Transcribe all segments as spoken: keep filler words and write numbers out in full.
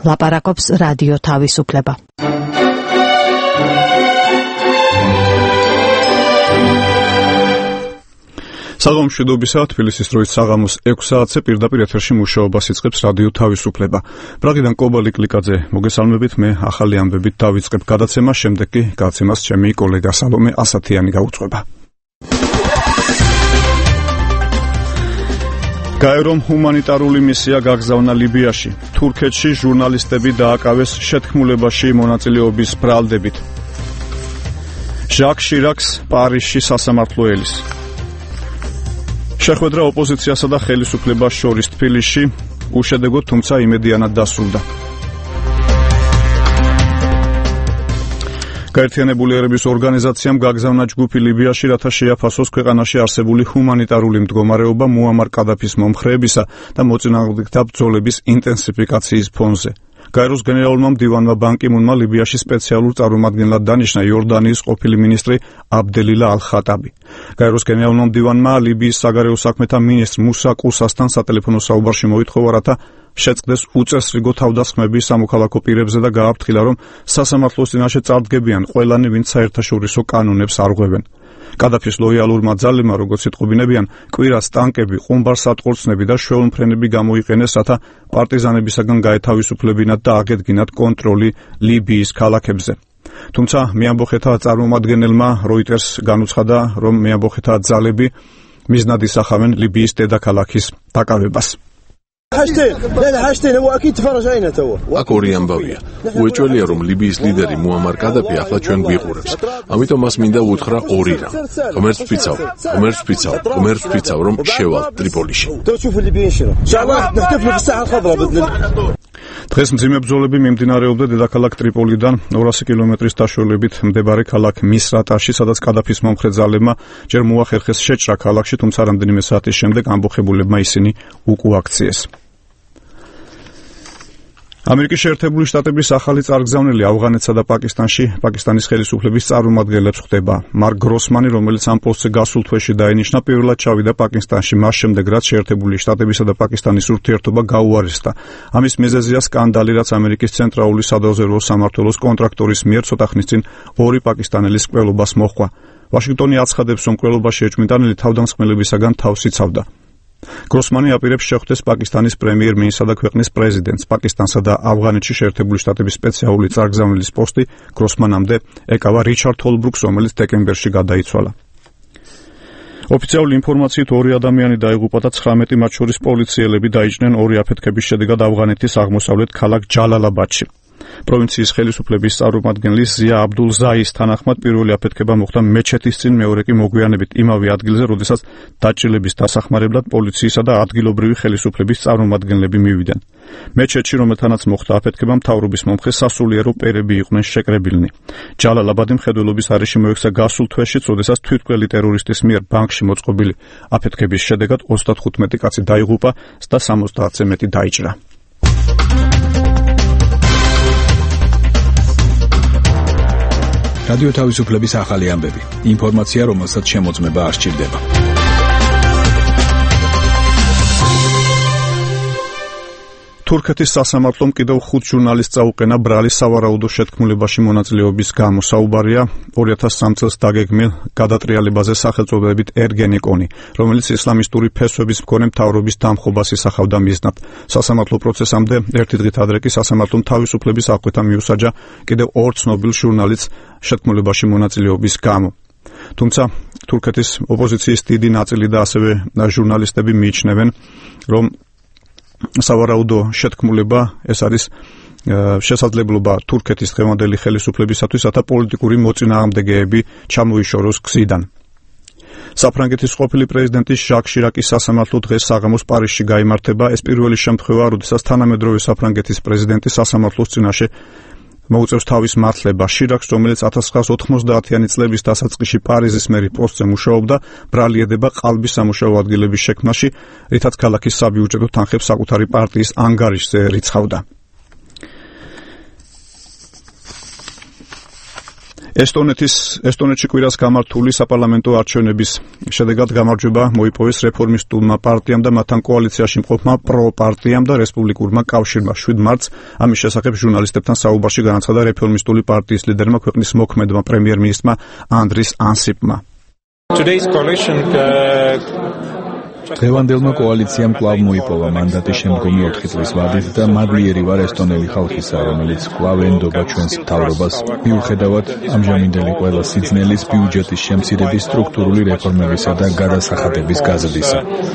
ლაპარაკობს რადიო თავისუფლება. საღამომშვიდობისა, თბილისის დროით საღამოს ექვს საათზე პირდაპირ ეთერში მუშაობას იწყებს რადიო თავისუფლება. პრაღიდან კობალი კლიკაძე მოგესალმებით, მე ახალი ამბებით დავიწყებ გადაცემას, შემდეგ კი გადაცემას ჩემი კოლეგა სალომე ასათიანი გაუძღვება. გაერომ ჰუმანიტარული მისია გაგზავნა ლიბიაში. თურქეთში ჟურნალისტები დააკავეს შეთქმულებაში მონაწილეობის ბრალდებით. ჟაკ შირაკს პარიზში სასამართლო ელის. შეხვედრა ოპოზიციასა და ხელისუფლებას შორის თბილისში, უშედეგოდ, თუმცა იმედიანად დასრულდა. გაერთიანებული ერების ორგანიზაციამ გაგზავნა ჯგუფი ლიბიაში, რათა შეაფასოს ქვეყანაში არსებული ჰუმანიტარული მდგომარეობა მუამარ კადაფის მომხრეებისა და მოწინააღმდეგეთა ბრძოლების ინტენსიფიკაციის ფონზე. გაეროს გენერალურმა მდივანმა ბან კი მუნმა ლიბიაში სპეციალურ წარმომადგენლად დანიშნა იორდანიის ყოფილი მინისტრი აბდელილა ალ-ხატაბი. გაეროს გენერალურმა მდივანმა ლიბიის საგარეო საქმეთა მინისტრ მუსა კუსასთან სატელეფონო საუბარში მოითხოვა, რათა შეწყდეს უწესრიგო თავდასხმები სამოქალაქო პირებზე და გააფრთხილა, რომ სასამართლოს წინაშე წარდგებიან ყველანი, ვინც საერთაშორისო კანონებს არღვევენ. კადაფის ლოიალურმა ძალებმა, როგორც იტყობინებიან, კვირას ტანკები, ყუმბარ-სატყორცნები და შვეულმფრენები გამოიყენეს, რათა პარტიზანებისაგან გაეთავისუფლებინათ და აგედგინათ კონტროლი ლიბიის ქალაქებზე. თუმცა მეამბოხეთა წარმომადგენელმა როიტერს განუცხადა, რომ მეამბოხეთა ძალები მიზნად ისახავენ ლიბიის დედაქალაქის დაკავებას. აქ ორი ამბავია. უეჭველია, რომ ლიბიის ლიდერი მუამარ კადაფი ახლა ჩვენ გვიყურებს. ამიტომ მას მინდა უთხრა ორი რამ. ღმერთს ვფიცავ, ღმერთს ვფიცავ, ღმერთს ვფიცავ, რომ შევალ ტრიპოლიში. დღეს მძიმე ბრძოლები მიმდინარეობდა დედაქალაქ ტრიპოლიდან ორასი კილომეტრის დაშორებით მდებარე ქალაქ მისრატაში, სადაც კადაფის მომხრე ძალებმა ჯერ მოახერხეს შეჭრა ქალაქში, თუმცა რამდენიმე საათის შემდეგ ამბოხებულებმა ისინი უკუაქციეს. ამერიკის შეერთებული შტატების ახალი წარგზავნილი ავღანეთსა და პაკისტანში პაკისტანის ხელისუფლების წარმომადგენლებს ხვდება. მარკ გროსმანი, რომელიც ამ პოსტზე გასულ თვეში დაენიშნა, პირველად ჩავიდა პაკისტანში, მას შემდეგ რაც შეერთებული შტატებისა და პაკისტანის ურთიერთობა გაუარესდა. ამის მიზეზია სკანდალი, რაც ამერიკის ცენტრალური სადაზვერვო სამმართველოს კონტრაქტორის მიერ ცოტა ხნის წინ ორი პაკისტანელის მკვლელობას მოჰყვა. ვაშინგტონი აცხადებს, რომ მკვლელობაში ეჭვმიტანილი თავდამსხმელებისაგან თავს იცავდა. გროსმანი აპირებს შეხვდეს პაკისტანის პრემიერ-მინისტრსა და ქვეყნის პრეზიდენტს. პაკისტანსა და ავღანეთში შეერთებული შტატების სპეციალური წარგზავნილის პოსტი გროსმანამდე ეკავა რიჩარდ ჰოლბრუკს, რომელიც დეკემბერში გადაიცვალა. ოფიციალური ინფორმაციით ორი ადამიანი დაიღუპა და ცხრამეტი, მათ შორის პოლიციელები, დაიჭრნენ ორი აფეთქების შედეგად ავღანეთის აღმოსავლეთ ქალაქ ჯალალაბადში. პროვინციის ხელისუფლების წარმომადგენლის ზია აბდულ ზაის თანახმად პირველი აფეთქება მოხდა მეჩეთის წინ, მეორე კი მოგვიანებით იმავე ადგილზე, როდესაც დაჭრილების დასახმარებლად პოლიციისა და ადგილობრივი ხელისუფლების წარმომადგენლები მივიდნენ. მეჩეთში, რომელთანაც მოხდა აფეთქება, მთავრობის მომხრე სასულიერო პერები იყვნენ შეკრებილნი. ჯალალაბადი მხედველობის არეში მოექცა გასულ თვეშიც, როდესაც თვითმკვლელი ტერორისტის მიერ ბანკში მოწყობილი აფეთქების შედეგად ოცდათხუთმეტი კაცი დაიღუპა და სამოცდაათზე მეტი დაიჭრა. რადიო თავისუფლების ახალი ამბები. ინფორმაცია, რომელსაც შემოწმება არ სჭირდება. თურქეთის სასამართლომ კიდევ ხუთ ჟურნალისტს წაუყენა ბრალის სავარაუდო შეთქმულებაში მონაწილეობის გამო. საუბარია ორი ათას სამი წელს დაგეგმილ გადატრიალებაზე სახელწოდებით ერგენიკონი, რომელიც ისლამისტური ფესვების მქონე მთავრობის დამხობას ისახავდა მიზნად. სასამართლო პროცესამდე ერთი დღით ადრე კი სასამართლომ თავისუფლების აღკვეთა მიუსაჯა კიდევ ორ ცნობილ ჟურნალისტს შეთქმულებაში მონაწილეობის გამო. თუმცა თურქეთის ოპოზიციის დიდი ნაწილი და ასევე ჟურნალისტები მიიჩნევენ, რომ სავარაუდო შეთქმულება ეს არის შესაძლებლობა თურქეთის დღევანდელი ხელისუფლებისათვის, რათა პოლიტიკური მოწინააღმდეგეები ჩამოიშოროს გზიდან. საფრანგეთის ყოფილი პრეზიდენტის ჟაკ შირაკის სასამართლო დღეს საღამოს პარიზში გაიმართება. ეს პირველი შემთხვევაა, როდესაც თანამედროვე საფრანგეთის პრეზიდენტი სასამართლოს წინაშე მოუწევს თავის მართლება. შირაკს, რომელიც ათას ცხრაას ოთხმოცდაათიანი წლების დასაწყისში პარიზის მერის პოსტზე მუშაობდა, ბრალი ედება ყალბის სამუშაო ადგილების შექმნაში, რითაც ქალაქის საბიუჯეტო თანხებს საკუთარი პარტიის ანგარიშზე რიცხავდა. ესტონეთის ესტონეთში კვირას გამართული საპარლამენტო არჩევნების შედეგად გამარჯვება მოიპოვეს რეფორმისტულმა პარტიამ და მათთან კოალიციაში მყოფმა პრო-პარტიამ და რესპუბლიკურმა კავშირმა. შვიდ მარტს ამის შესახებ ჟურნალისტებთან საუბარში განაცხადა რეფორმისტული პარტიის ლიდერმა, ქვეყნის მოქმედმა პრემიერ-მინისტრმა ანდრის ანსიპმა. დღევანდელმა კოალიციამ კვლავ მოიპოვა მანდატი შემდგომი ოთხი წლის ვადით და მადლიერი ვარ ესტონელი ხალხისა, რომელიც კვლავ ენდობა ჩვენს მთავრობას. მიუხედავად ამჟამინდელი ყველა სიძნელის, ბიუჯეტის შემცირების, სტრუქტურული რეფორმებისა და გადასახადების გაზრდისა.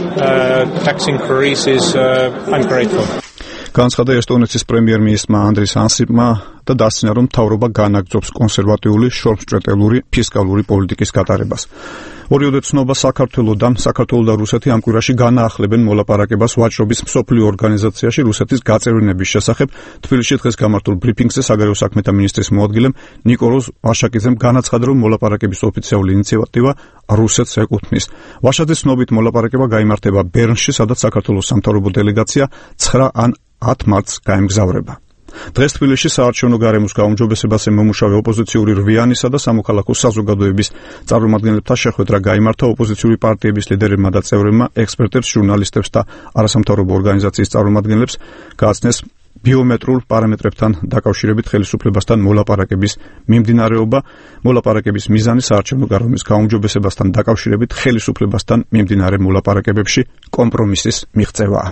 განაცხადა ესტონეთის პრემიერ-მინისტრმა ანდრის ანსიპმა და დასცინა, რომ მთავრობა განაგრძობს კონსერვატიული, შორსმჭრეტელური ფისკალური პოლიტიკის გატარებას. ორიოდე ცნობა საქართველოდან, საქართველო და რუსეთი ამ კვირაში განაახლებენ მოლაპარაკებას ვაჭრობის მსოფლიო ორგანიზაციაში რუსეთის გაწევრიანების შესახებ. თბილისში დღეს გამართულ ბრიფინგზე საგარეო საქმეთა მინისტრის მოადგილემ ნიკოლოზ ვაშაკიძემ განაცხადა, რომ მოლაპარაკების ოფიციალური ინიციატივა რუსეთს ეკუთვნის. ვაშაძის ცნობით მოლაპარაკება გაიმართება ბერნში, სადაც საქართველოს სამთავრობო დელეგაცია ცხრა ან ათ მარტს გაემგზავრება. დღეს თბილისში საარჩევნო გარემოს გაუმჯობესებას ემომუშავე ოპოზიციური რვიანისა და სამოქალაქო საზოგადოების წარმომადგენლებთან შეხვედრა გაიმართა. ოპოზიციური პარტიების ლიდერებმა და წევრებმა ექსპერტებს, ჟურნალისტებს და არასამთავრობო ორგანიზაციის წარმომადგენლებს გააცნეს ბიომეტრულ პარამეტრებთან დაკავშირებით ხელისუფლებასთან მოლაპარაკების მიმდინარეობა. მოლაპარაკების მიზანი საარჩევნო გარემოს გაუმჯობესებასთან დაკავშირებით ხელისუფლებასთან მიმდინარე მოლაპარაკებებში კომპრომისის მიღწევაა.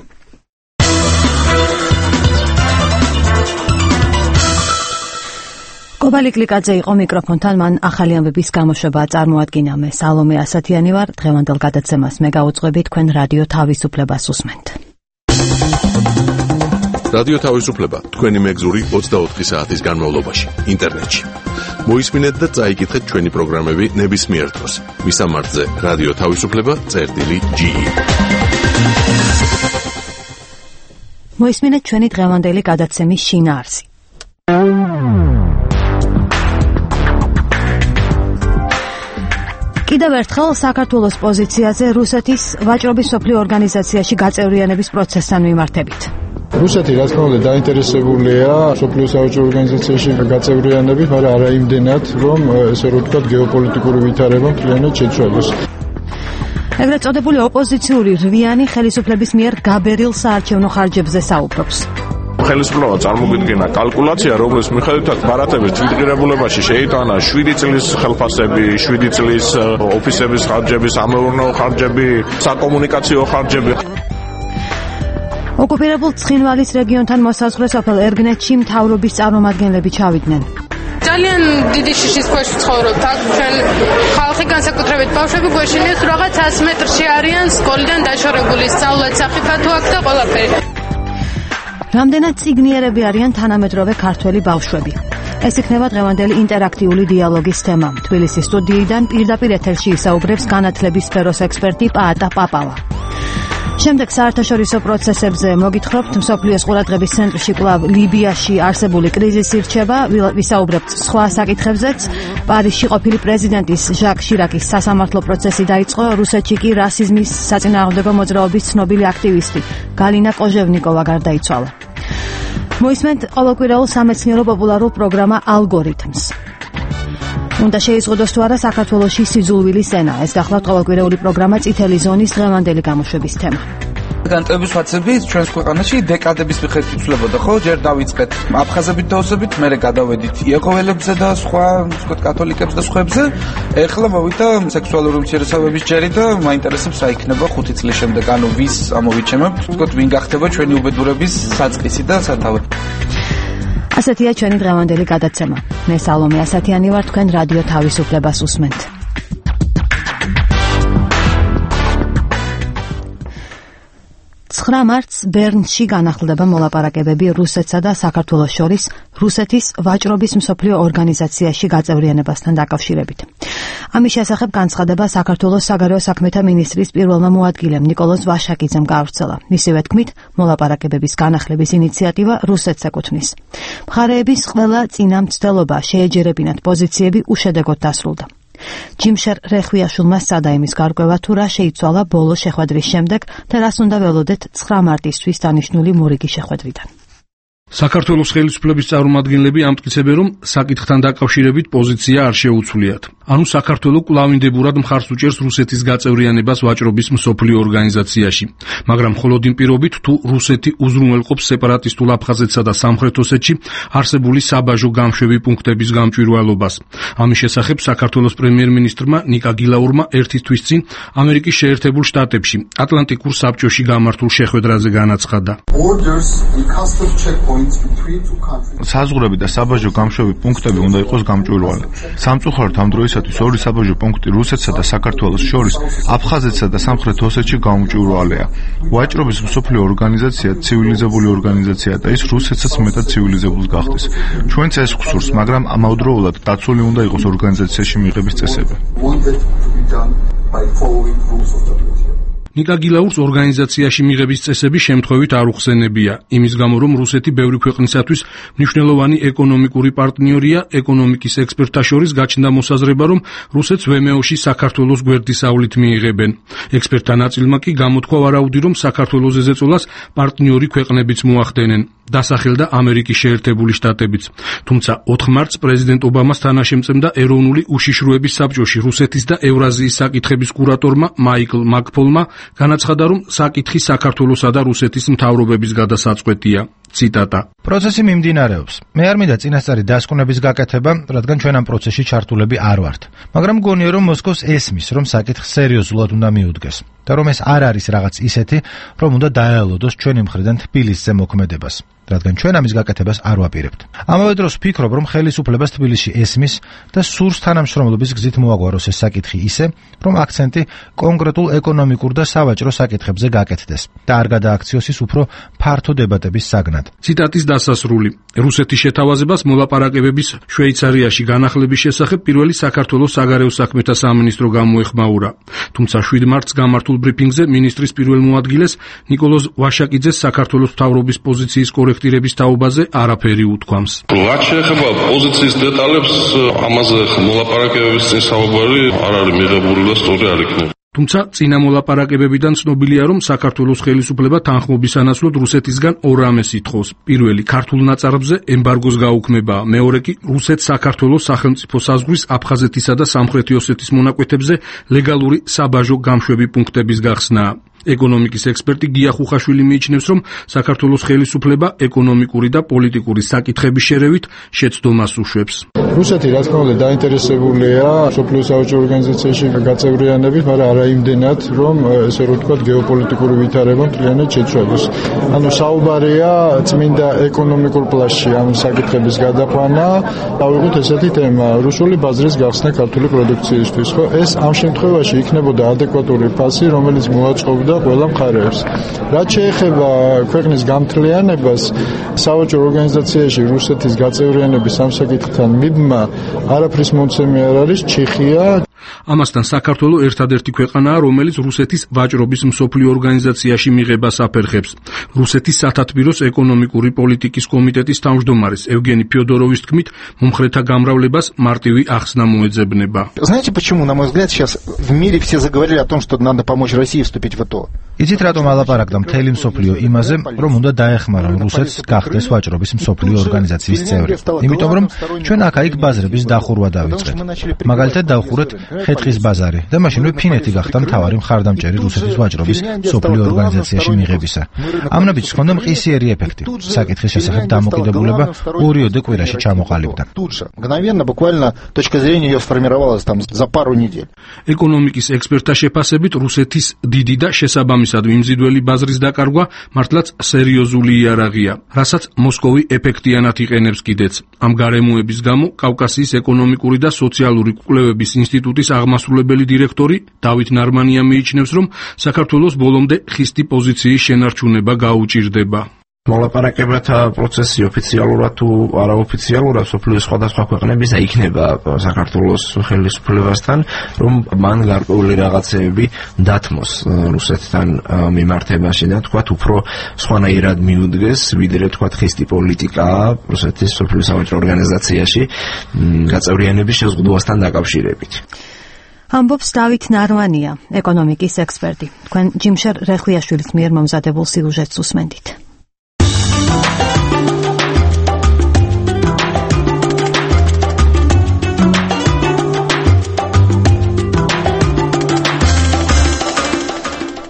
კობალი კლიკაძე იყო მიკროფონთან, მან ახალი ამბების გამოშვება წარმოადგინა. მე სალომე ასათიანი ვარ. დღევანდელ გადაცემას მე გავუძღვები, თქვენ რადიო თავისუფლებას უსმენთ. რადიო თავისუფლება თქვენი მეგზური ოცდაოთხი საათის განმავლობაში ინტერნეტში. მოისმინეთ და წაიკითხეთ ჩვენი პროგრამები ნებისმიერ დროს. მისამართზე რადიო თავისუფლება წერტილი ჯი ი. მოისმინეთ ჩვენი დღევანდელი გადაცემის შინაარსი. კიდევ ერთხელ საქართველოს პოზიციაზე რუსეთის ვაჭრობის მსოფლიო ორგანიზაციაში გაწევრიანების პროცესთან მიმართებით. რუსეთი რა თქმა უნდა დაინტერესებულია მსოფლიო სავაჭრო ორგანიზაციაში გაწევრიანებით, მაგრამ არა იმდენად, რომ ესე რომ ვთქვათ გეოპოლიტიკური ვითარება მთლიანად შეცვალოს. ეგრეთ წოდებული ოპოზიციური რვიანი ხელისუფლების მიერ გაბერილ საარჩევნო ხარჯებზე საუბრობს. ხელისუფლება წარმოგვიდგენა კალკულაცია, რომლის მიხედვითაც ბარათების თვითღირებულებაში შეიტანა შვიდი წლის ხელფასები, შვიდი წლის ოფისების ხარჯები, სამეურნეო ხარჯები, საკომუნიკაციო ხარჯები. ოკუპირებულ ცხინვალის რეგიონთან მოსაზღვრე სოფელ ერგნეთში მთავრობის წარმომადგენლები ჩავიდნენ. ძალიან დიდი შიშის ქვეშ ცხოვრობთ. აქ ჩვენ ხალხი განსაკუთრებით ბავშვები გვეშინეს რაღაც ათას მეტრში არიან სკოლიდან დაშორებული, სწავლაც საფრთხე აქ და ყველაფერი. რამდენად ციგნიერები არიან თანამედროვე ქართველი ბავშვები. ეს იქნება დღევანდელი ინტერაქტიული დიალოგის თემა. თბილისის სტუდიიდან პირდაპირ ეთერში ისაუბრებს განათლების სფეროს ექსპერტი პაატა პაპავა. შემდეგ საერთაშორისო პროცესებზე მოგითხრობთ, მსოფლიოს ყურადღების ცენტრში კვლავ ლიბიაში არსებული კრიზისი რჩება, ვისაუბრებთ სხვა საკითხებზეც. პარიზში ყოფილი პრეზიდენტის ჟაკ შირაკის სასამართლო პროცესი დაიწყო, რუსეთში კი რასიზმის საწინააღმდეგო მოძრაობის ცნობილი აქტივისტი გალინა კოჟევნიკოვა გარდაიცვალა. მოისმენთ ყოველკვირეულ სამეცნიერო პოპულარულ პროგრამა ალგორითმს. უნდა შეიზღუდოს თუ არა საქართველოში სიძულვილის ენა. ეს გახლავთ ყოველკვირეული პროგრამა წითელი ზონის დღევანდელი გამოშვების თემა. განტების ფაცები ჩვენს ქვეყანაში დეკადების მიხედვით იცვლებოდა, ხო? ჯერ დავიწყეთ აფხაზებით და ოსებით, მერე გადავედით იაკოველებზე და სხვა, ვთქვათ, კათოლიკებს და სხვებზე. ეხლა მოვიდა სექსუალური უმცირესობების ჯერი და მაინტერესებს რა იქნება ხუთი წლის შემდეგ, ანუ ვის ამოვიჩემებთ, ვთქვათ, ვინ გახდება ჩვენი უბედურების საწყისი და სათავე. ასეთია ჩვენი დღევანდელი გადაცემა. მე სალომე ასათიანი ვარ, თქვენ რადიო თავისუფლებას უსმენთ. ცხრა მარტს ბერნში განახლდება მოლაპარაკებები რუსეთსა და საქართველოს შორის რუსეთის ვაჭრობის მსოფლიო ორგანიზაციაში გაწევრიანებასთან დაკავშირებით. ამის შესახებ განცხადება საქართველოს საგარეო საქმეთა მინისტრის პირველმა მოადგილემ ნიკოლოზ ვაშაკიძემ გაავრცელა. მისივე თქმით, მოლაპარაკებების განახლების ინიციატივა რუსეთს ეკუთვნის. მხარეების ყველა წინა მცდელობა შეეჯერებინათ პოზიციები უშედეგოდ დასრულდა. ჯიმშერ რეხვიაშვილმა სცადა იმის გარკვევა, თუ რა შეიცვალა ბოლო შეხვედრის შემდეგ და რას უნდა ველოდეთ ცხრა მარტისთვის დანიშნული მორიგი შეხვედრიდან. საქართველოს ხელისუფლების წარმომადგენლები ამტკიცებენ, რომ საკითხთან დაკავშირებით პოზიცია არ შეუცვლიათ. ანუ საქართველო კვლავინდებურად მხარს უჭერს რუსეთის გაწევრიანებას ვაჭრობის მსოფლიო ორგანიზაციაში, მაგრამ მხოლოდ იმ პირობით, თუ რუსეთი უზრუნველყოფს სეპარატისტულ აფხაზეთსა და სამხრეთ ოსეთში არსებული საბაჟო გამშვები პუნქტების გამჭვირვალობას. ამის შესახებ საქართველოს პრემიერ-მინისტრმა ნიკა გილაურმა ერთი თვის წინ ამერიკის შეერთებულ შტატებში ატლანტიკურ საბჭოში გამართულ შეხვედრაზე განაცხადა. საზღვრები და საბაჟო გამშვები პუნქტები უნდა იყოს გამჭვირვალე. სამწუხაროდ ამ დროისათვის ორი საბაჟო პუნქტი რუსეთსა და საქართველოს შორის აფხაზეთსა და სამხრეთ ოსეთში გამჭვირვალეა. ვაჭრობის მსოფლიო ორგანიზაცია ცივილიზებული ორგანიზაციაა და ის რუსეთსაც მეტად ცივილიზებულს გახდეს. ჩვენც ეს გვსურს, მაგრამ ამავდროულად დაცული უნდა იყოს ორგანიზაციაში მიღების წესები. ნიკა გილაურს ორგანიზაციაში მიღების წესები შემთხვევით არ უხსენებია, იმის გამო რომ რუსეთი ბევრი ქვეყნისათვის მნიშვნელოვანი ეკონომიკური პარტნიორია. ეკონომიკის ექსპერტთა შორის გაჩნდა მოსაზრება, რომ რუსეთს ვმო-ში საქართველოს გვერდისავლით მიიღებენ. ექსპერტთა ნაწილმა კი გამოთქვა ვარაუდი, რომ საქართველოს ზეწოლას პარტნიორი ქვეყნებიც მოახდენენ. დასახელდა ამერიკის შეერთებული შტატებიც. თუმცა ოთხ მარტს პრეზიდენტ ობამას თანაშემწემდა ეროვნული უშიშროების საბჭოში რუსეთის და ევრაზიის საკითხების კურატორმა მაიკლ მაკფოლმა განაცხადა, რომ საკითხი საქართველოსა და რუსეთის მთავრობების გადასაწყვეტია. ციტატა. პროცესი მიმდინარეობს. მე არ მინდა წინასწარი დასკვნების გაკეთება, რადგან ჩვენ ამ პროცესში ჩართულები არ ვართ. მაგრამ გონია, რომ მოსკოვს ესმის, რომ საკითხს სერიოზულად უნდა მიუდგეს და რომ ეს არ არის რაღაც ისეთი, რომ უნდა დაეალოდოს ჩვენი მხრიდან თბილისზე მოქმედებას. რადგან ჩვენ ამის გაკეთებას არ ვაპირებთ. ამავე დროს ვფიქრობ, რომ ხელისუფლებას თბილისში ესმის და სურს თანამშრომლობის გზით მოაგვაროს ეს საკითხი ისე, რომ აქცენტი კონკრეტულ ეკონომიკურ და სავაჭრო საკითხებზე გაკეთდეს და არ გადააქციოს ის უფრო ფართო დებატების საგნად. ციტატის დასასრული. რუსეთის შეთავაზებას მოლაპარაკებების შვეიცარიაში განახლების შესახებ პირველი საქართველოს საგარეო საქმეთა სამინისტრო გამოეხმაურა. თუმცა შვიდ მარტს გამართულ ბრიფინგზე მინისტრის პირველ მოადგილეს ნიკოლოზ ვაშაკიძეს საქართველოს მთავრობის პოზიციის კორექტირების თაობაზე არაფერი უთქვამს. რაც შეეხება პოზიციის დეტალებს, ამაზე მოლაპარაკებების წინ საუბარი არ არის მიღებული და სწორი არ იქნება. თუმცა წინა მოლაპარაკებებიდან ცნობილია, რომ საქართველოს ხელისუფლება თანხმობის სანაცვლოდ რუსეთისგან ორ რამეს ითხოვს. პირველი ქართულ ნაწარმზე ემბარგოს გაუქმება, მეორე კი რუსეთს საქართველოს სახელმწიფო საზღვრის აფხაზეთისა და სამხრეთი ოსეთის მონაკვეთებზე ლეგალური საბაჟო გამშვები პუნქტების გახსნა. ეკონომიკის ექსპერტი გია ხუხაშვილი მიიჩნევს, რომ საქართველოს ხელისუფლება ეკონომიკური და პოლიტიკური საკითხების შერევით შეცდომას უშვებს. რუსეთი რა თქმა უნდა დაინტერესებულია მსოფლიო საავადმყოფო ორგანიზაციაში გაწევრიანებით, მაგრამ არა იმდენად, რომ ესე რომ ვთქვათ გეოპოლიტიკური ვითარება მთლიანად შეცვალოს. ანუ საუბარია წმინდა ეკონომიკურ პლანში ამ საკითხების გადაყვანა, დავიღოთ ესეთი თემა, რუსული ბაზრის გახსნა ქართული პროდუქციისთვის, ხო? ეს ამ შემთხვევაში იქნებოდა ადეკვატური ფასი, რომელიც მოაწყობდა ყველა მხარეებს. რაც შეეხება ქვეყნის გამთლიანებას, საავადმყოფო ორგანიზაციაში რუსეთის გაწევრიანების ამ საკითხთან მიბმა არაფრის მომცემი არ არის ჩეხია. ამასთან საქართველო ერთადერთი ქვეყანაა, რომელიც რუსეთის ვაჭრობის მსოფლიო ორგანიზაციაში მიღებას აფერხებს. რუსეთის სათათბიროს ეკონომიკური პოლიტიკის კომიტეტის თავმჯდომარის ევგენი ფიოდოროვის თქმით, მომხრეთა გამრავლებას მარტივი ახსნა მოეძებნება. Знаете, почему, на мой взгляд, сейчас в мире все заговорили о том, что надо помочь России вступить в ЭТО? იცით რატომ ალაპარაკდა მთელი მსოფლიო იმაზე, რომ უნდა დაეხმარონ რუსეთს გახდეს ვაჭრობის მსოფლიო ორგანიზაციის წევრი. იმიტომ რომ ჩვენ აქ-იქ ბაზრების დახურვა დავიწყეთ. მაგალითად დავხურეთ ხეთხის ბაზარი და მაშინვე ფინეთი გახდა მთავარი მხარდამჭერი რუსეთის ვაჭრობის მსოფლიო ორგანიზაციაში მიღებისა. ამნაბიჯს ჰქონდა მყისიერი ეფექტი. საკითხის შესახებ დამოკიდებულება ორიოდე კვირაში ჩამოყალიბდა. Мгновенно, буквально точка зрения ее сформировалась там за пару недель. ეკონომიკის ექსპერტთა შეფასებით რუსეთის დიდი და შესაბამისად მიმზიდველი ბაზრის დაკარგვა მართლაც სერიოზული იარაღია, რასაც მოსკოვი ეფექტიანად იყენებს კიდეც. ამ გარემოების გამო კავკასიის ეკონომიკური და სოციალური კვლევების ინსტიტუტის აღმასრულებელი დირექტორი დავით ნარმანია მიიჩნევს, რომ საქართველოს ბოლომდე ხისტი პოზიციის შენარჩუნება გაუჭირდება. მოლაპარაკებათა პროცესი ოფიციალურად თუ არაოფიციალურად სოფლის სხვადასხვა ქვეყნებისა იქნება საქართველოს ხელისუფლებასთან, რომ მან გარკვეული რაღაცეები დათმოს რუსეთთან მიმართებაში და თქვათ უფრო სხვანაირად მიუდგეს, ვიდრე თქვათ ხისტი პოლიტიკა რუსეთის სოფლის საავადმყოფო ორგანიზაციაში გაწევრიანების შეზღუდვასთან დაკავშირებით. ამბობს დავით ნარმანია, ეკონომიკის ექსპერტი. თქვენ ჯიმშერ რეხლიაშვილის მიერ მომზადებულ სიუჟეტს უსმენთ.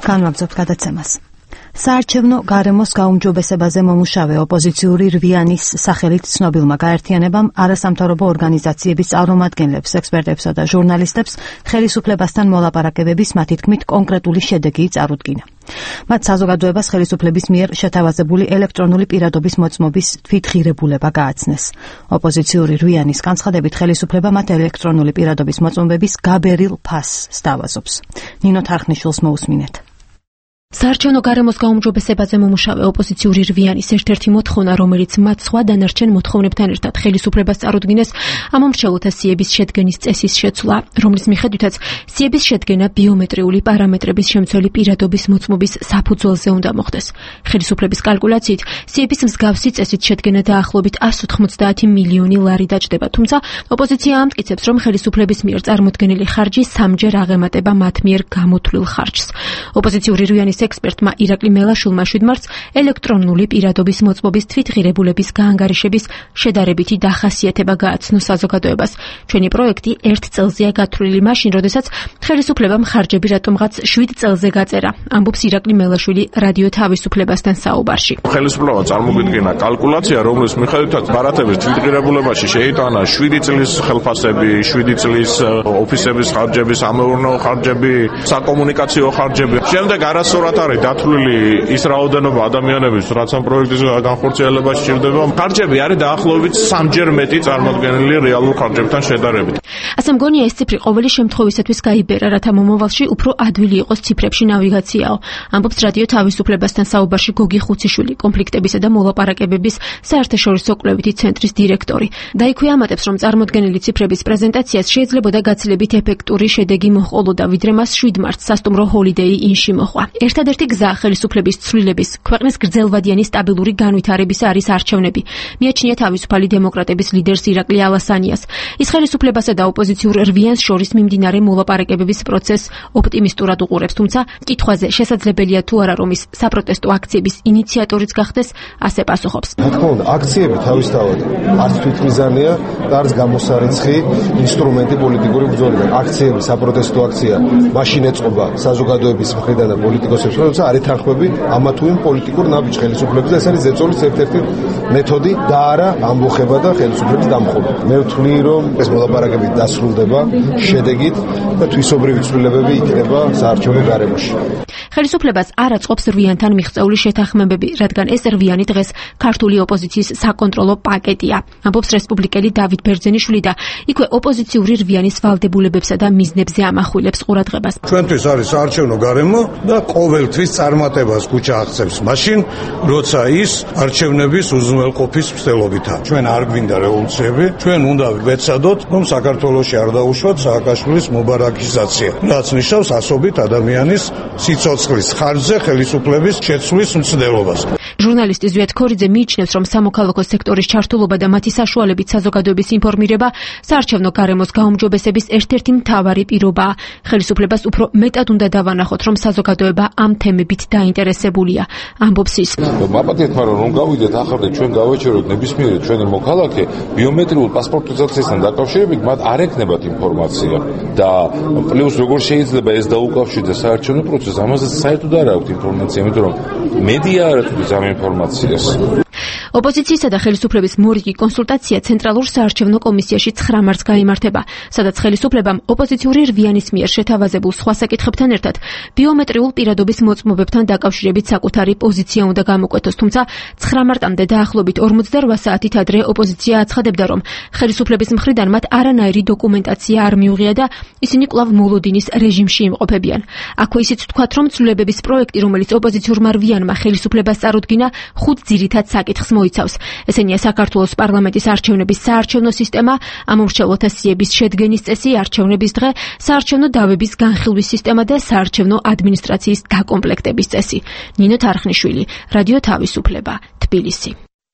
განვაგრძობთ გადაცემას. საარჩევნო გარემოს გაუმჯობესებაზე მომუშავე ოპოზიციური რვიანის სახელით ცნობილმა გაერთიანებამ არასამთავრობო ორგანიზაციების წარმომადგენლებს, ექსპერტებსა და ჟურნალისტებს ხელისუფლებასთან მოლაპარაკებების მათი თქმით კონკრეტული შედეგი წარუდგინა. მათ საზოგადოებას ხელისუფლების მიერ შეთავაზებული ელექტრონული პირადობის მოწმობის თვითღირებულება გააცნეს. ოპოზიციური რვიანის განცხადებით ხელისუფლება მათ ელექტრონული პირადობის მოწმობების გაბერილ ფასს სთავაზობს. ნინო თარხნიშვილს მოусმინეთ. საარჩევნო გარემოს გაუმჯობესებაზე მომუშავე ოპოზიციური რვიანის ერთ-ერთი მოთხოვნა, რომელიც მათ სხვა დანარჩენ მოთხოვნებთან ერთად ხელისუფლებას წარუდგინეს, ამომრჩევლთა სიების შედგენის წესის შეცვლა, რომლის მიხედვითაც სიების შედგენა ბიომეტრიული პარამეტრების შემცველი პირადობის მოწმობის საფუძველზე უნდა მოხდეს. ხელისუფლების კალკულაციით, სიების მსგავსი წესით შედგენა დაახლოებით εκατს ოთხმოცდაათი მილიონი ლარი დაჯდება, თუმცა ოპოზიცია ამტკიცებს, რომ ხელისუფლების მიერ წარმოდგენილი ხარჯი სამჯერ აღემატება მათ მიერ გამოთვლილ ხარჯს. ოპოზიციური რვიანის ექსპერტმა ირაკლი მელაშვილმა შვიდ მარტს ელექტრონული პირადობის მოწმობის თვითღირებულების გაანგარიშების შედარებითი დახასიათება გააცნო საზოგადოებას. ჩვენი პროექტი ერთ წელზეა გათვლილი მაშინ, როდესაც ხელისუფლებამ ხარჯები რატომღაც შვიდ წელზე გაწერა, ამბობს ირაკლი მელაშვილი რადიო თავისუფლებასთან საუბარში. ხელისუფლება წარმოგვიდგინა კალკულაცია, რომლის მიხედვითაც ბარათების თვითღირებულებაში შეიტანა შვიდი წლის ხელფასები, შვიდი წლის ოფისების ხარჯები, სამეურნეო ხარჯები, საკომუნიკაციო ხარჯები. შემდეგ არასწორად არის დათვლილი ის რაოდენობა ადამიანების, რაც ამ პროექტის განხორციელებაში სჭირდება. ხარჯები არის დაახლოებით სამჯერ მეტი წარმოდგენილი რეალურ ხარჯებთან შედარებით. ასე მგონია ეს ციფრი ყოველი შემთხვევისათვის გაიბერა, რათა მომავალში უფრო ადვილი იყოს ციფრებში ნავიგაციაო. ამბობს რადიო თავისუფლებასთან საუბარში გოგი ხუციშვილი, კონფლიქტებისა და მოლაპარაკებების საერთაშორისო კვლევითი ცენტრის დირექტორი. და იქვე ამატებს, რომ წარმოდგენილი ციფრების პრეზენტაციას შეიძლებოდა გაცილებით ეფექტური შედეგი მოჰყოლოდა, ვიდრე მას შვიდ მარტს სასტუმრო ჰოლიდეი ინში მოჰყვა. ერთადერთი გზა ხელისუფლების ცვლილების, ქვეყნის გრძელვადიანი სტაბილური განვითარების არის არჩევნები. მიაჩნია თავისუფალი დემოკრატების ლიდერს ირაკლი ალასანიას. ის ხელისუფლებასა და ოპოზიციურ რვიანს შორის მიმდინარე მოლაპარაკებების პროცესს ოპტიმისტურად უყურებს, თუმცა კითხვაზე შესაძლებელია თუ არა რომ ის საპროტესტო აქციების ინიციატორიც გახდეს, ასე პასუხობს. რა თქმა უნდა, აქციები თავისთავად არც თვითმიზანია და არც გამოსარიცხი ინსტრუმენტი პოლიტიკური ბრძოლიდან. აქციები, საპროტესტო აქცია მაშინ ეწყობა საზოგადოების მხრიდან და პოლიტიკოსებს, როცა არ ეთანხმები ამა თუ იმ პოლიტიკურ ნაბიჯს ხელისუფლების და ეს არის ზეწოლის ერთ-ერთი მეთოდი და არა ამბოხება და ხელისუფლების დამხობა. მე ვთვლი, რომ ეს მოლაპარაკები დასრულდება შედეგით და თვისობრივი ცვლილებები იქნება საარჩევნო გარემოში. ხელისუფლებას არ აწყობს რვიანთან მიღწეული შეთანხმებები, რადგან ეს რვიანი დღეს ქართული ოპოზიციის საკონტროლო პაკეტია. ამბობს რესპუბლიკელი დავით ბერძენიშვილი და იქვე ოპოზიციური რვიანის ვალდებულებებსა და მიზნებზე ამახვილებს ყურადღებას. ჩვენთვის არის საარჩევნო გარემო და ყოველთვის წარმატებას ქუჩა აღწევს მაშინ, როცა ის არჩევნების უზრუნველყოფის მცდელობითაა. ჩვენ არ გვინდა რევოლუციები, ჩვენ უნდა ვეცადოთ, რომ საქართველოში არ დაუშვათ სააკაშვილის მობარაკიზაცია, რაც ნიშნავს ასობით ადამიანის სიცოცხლის ხარჯზე ხელისუფლების შეცვლის მცდელობას. ჟურნალისტი ზვიად ქორიძე მიიჩნევს, რომ სამოქალაქო სექტორის ჩართულობა და მათი საშუალებით საზოგადოების ინფორმირება საარჩევნო გარემოს გაუმჯობესების ერთ-ერთი მთავარი პირობაა. ხელისუფლებას უფრო მეტად უნდა დავანახოთ, რომ საზოგადოება ამ თემებით დაინტერესებულია, ამბობს ის. მაპატიეთ, მაგრამ რომ გავიდეთ ახლა ჩვენ გავაჩეროთ ნებისმიერი ჩვენი მოქალაქე ბიომეტრიულ პასპორტიზაციასთან დაკავშირებით, მათ არ ექნებათ ინფორმაცია და პლუს როგორ შეიძლება ეს დაუკავშირდეს საარჩევნო პროცესს, ამაზე საერთოდ არ აქვს ინფორმაცია, იმიტომ რომ მედია არ აწვდის ამ ინფორმაციას. ოპოზიციისა და ხელისუფლების მორიგი კონსულტაცია ცენტრალურ საარჩევნო კომისიაში ცხრა მარტს გაიმართება, სადაც ხელისუფლებამ ოპოზიციური რვიანის მიერ შეთავაზებულ სხვა საკითხებთან ერთად ბიომეტრიულ პირადობის მოწმობებთან დაკავშირებით საკუთარი პოზიცია უნდა გამოკვეთოს, თუმცა ცხრა მარტამდე დაახლოებით ორმოცდარვა საათით ადრე ოპოზიცია აცხადებდა, რომ ხელისუფლების მხრიდან მათ არანაირი დოკუმენტაცია არ მიუღია და ისინი კვლავ მოლოდინის რეჟიმში იმყოფებიან. აქვე ისიც თქვათ, რომ ცვლილებების პროექტი, რომელიც ოპოზიციურმა რვიანმა ხელისუფლებას წარუდგინა, ხუთ ძირითად საკითხს მოიცავს. ესენია საქართველოს პარლამენტის არჩევნების საარჩევნო სისტემა, ამომრჩევლთა სიების შედგენის წესი, არჩევნების დღე, საარჩევნო დავების განხილვის სისტემა და საარჩევნო ადმინისტრაციის დაკომპლექტების წესი. ნინო თარხნიშვილი, რადიო თავისუფლება, თბილისი.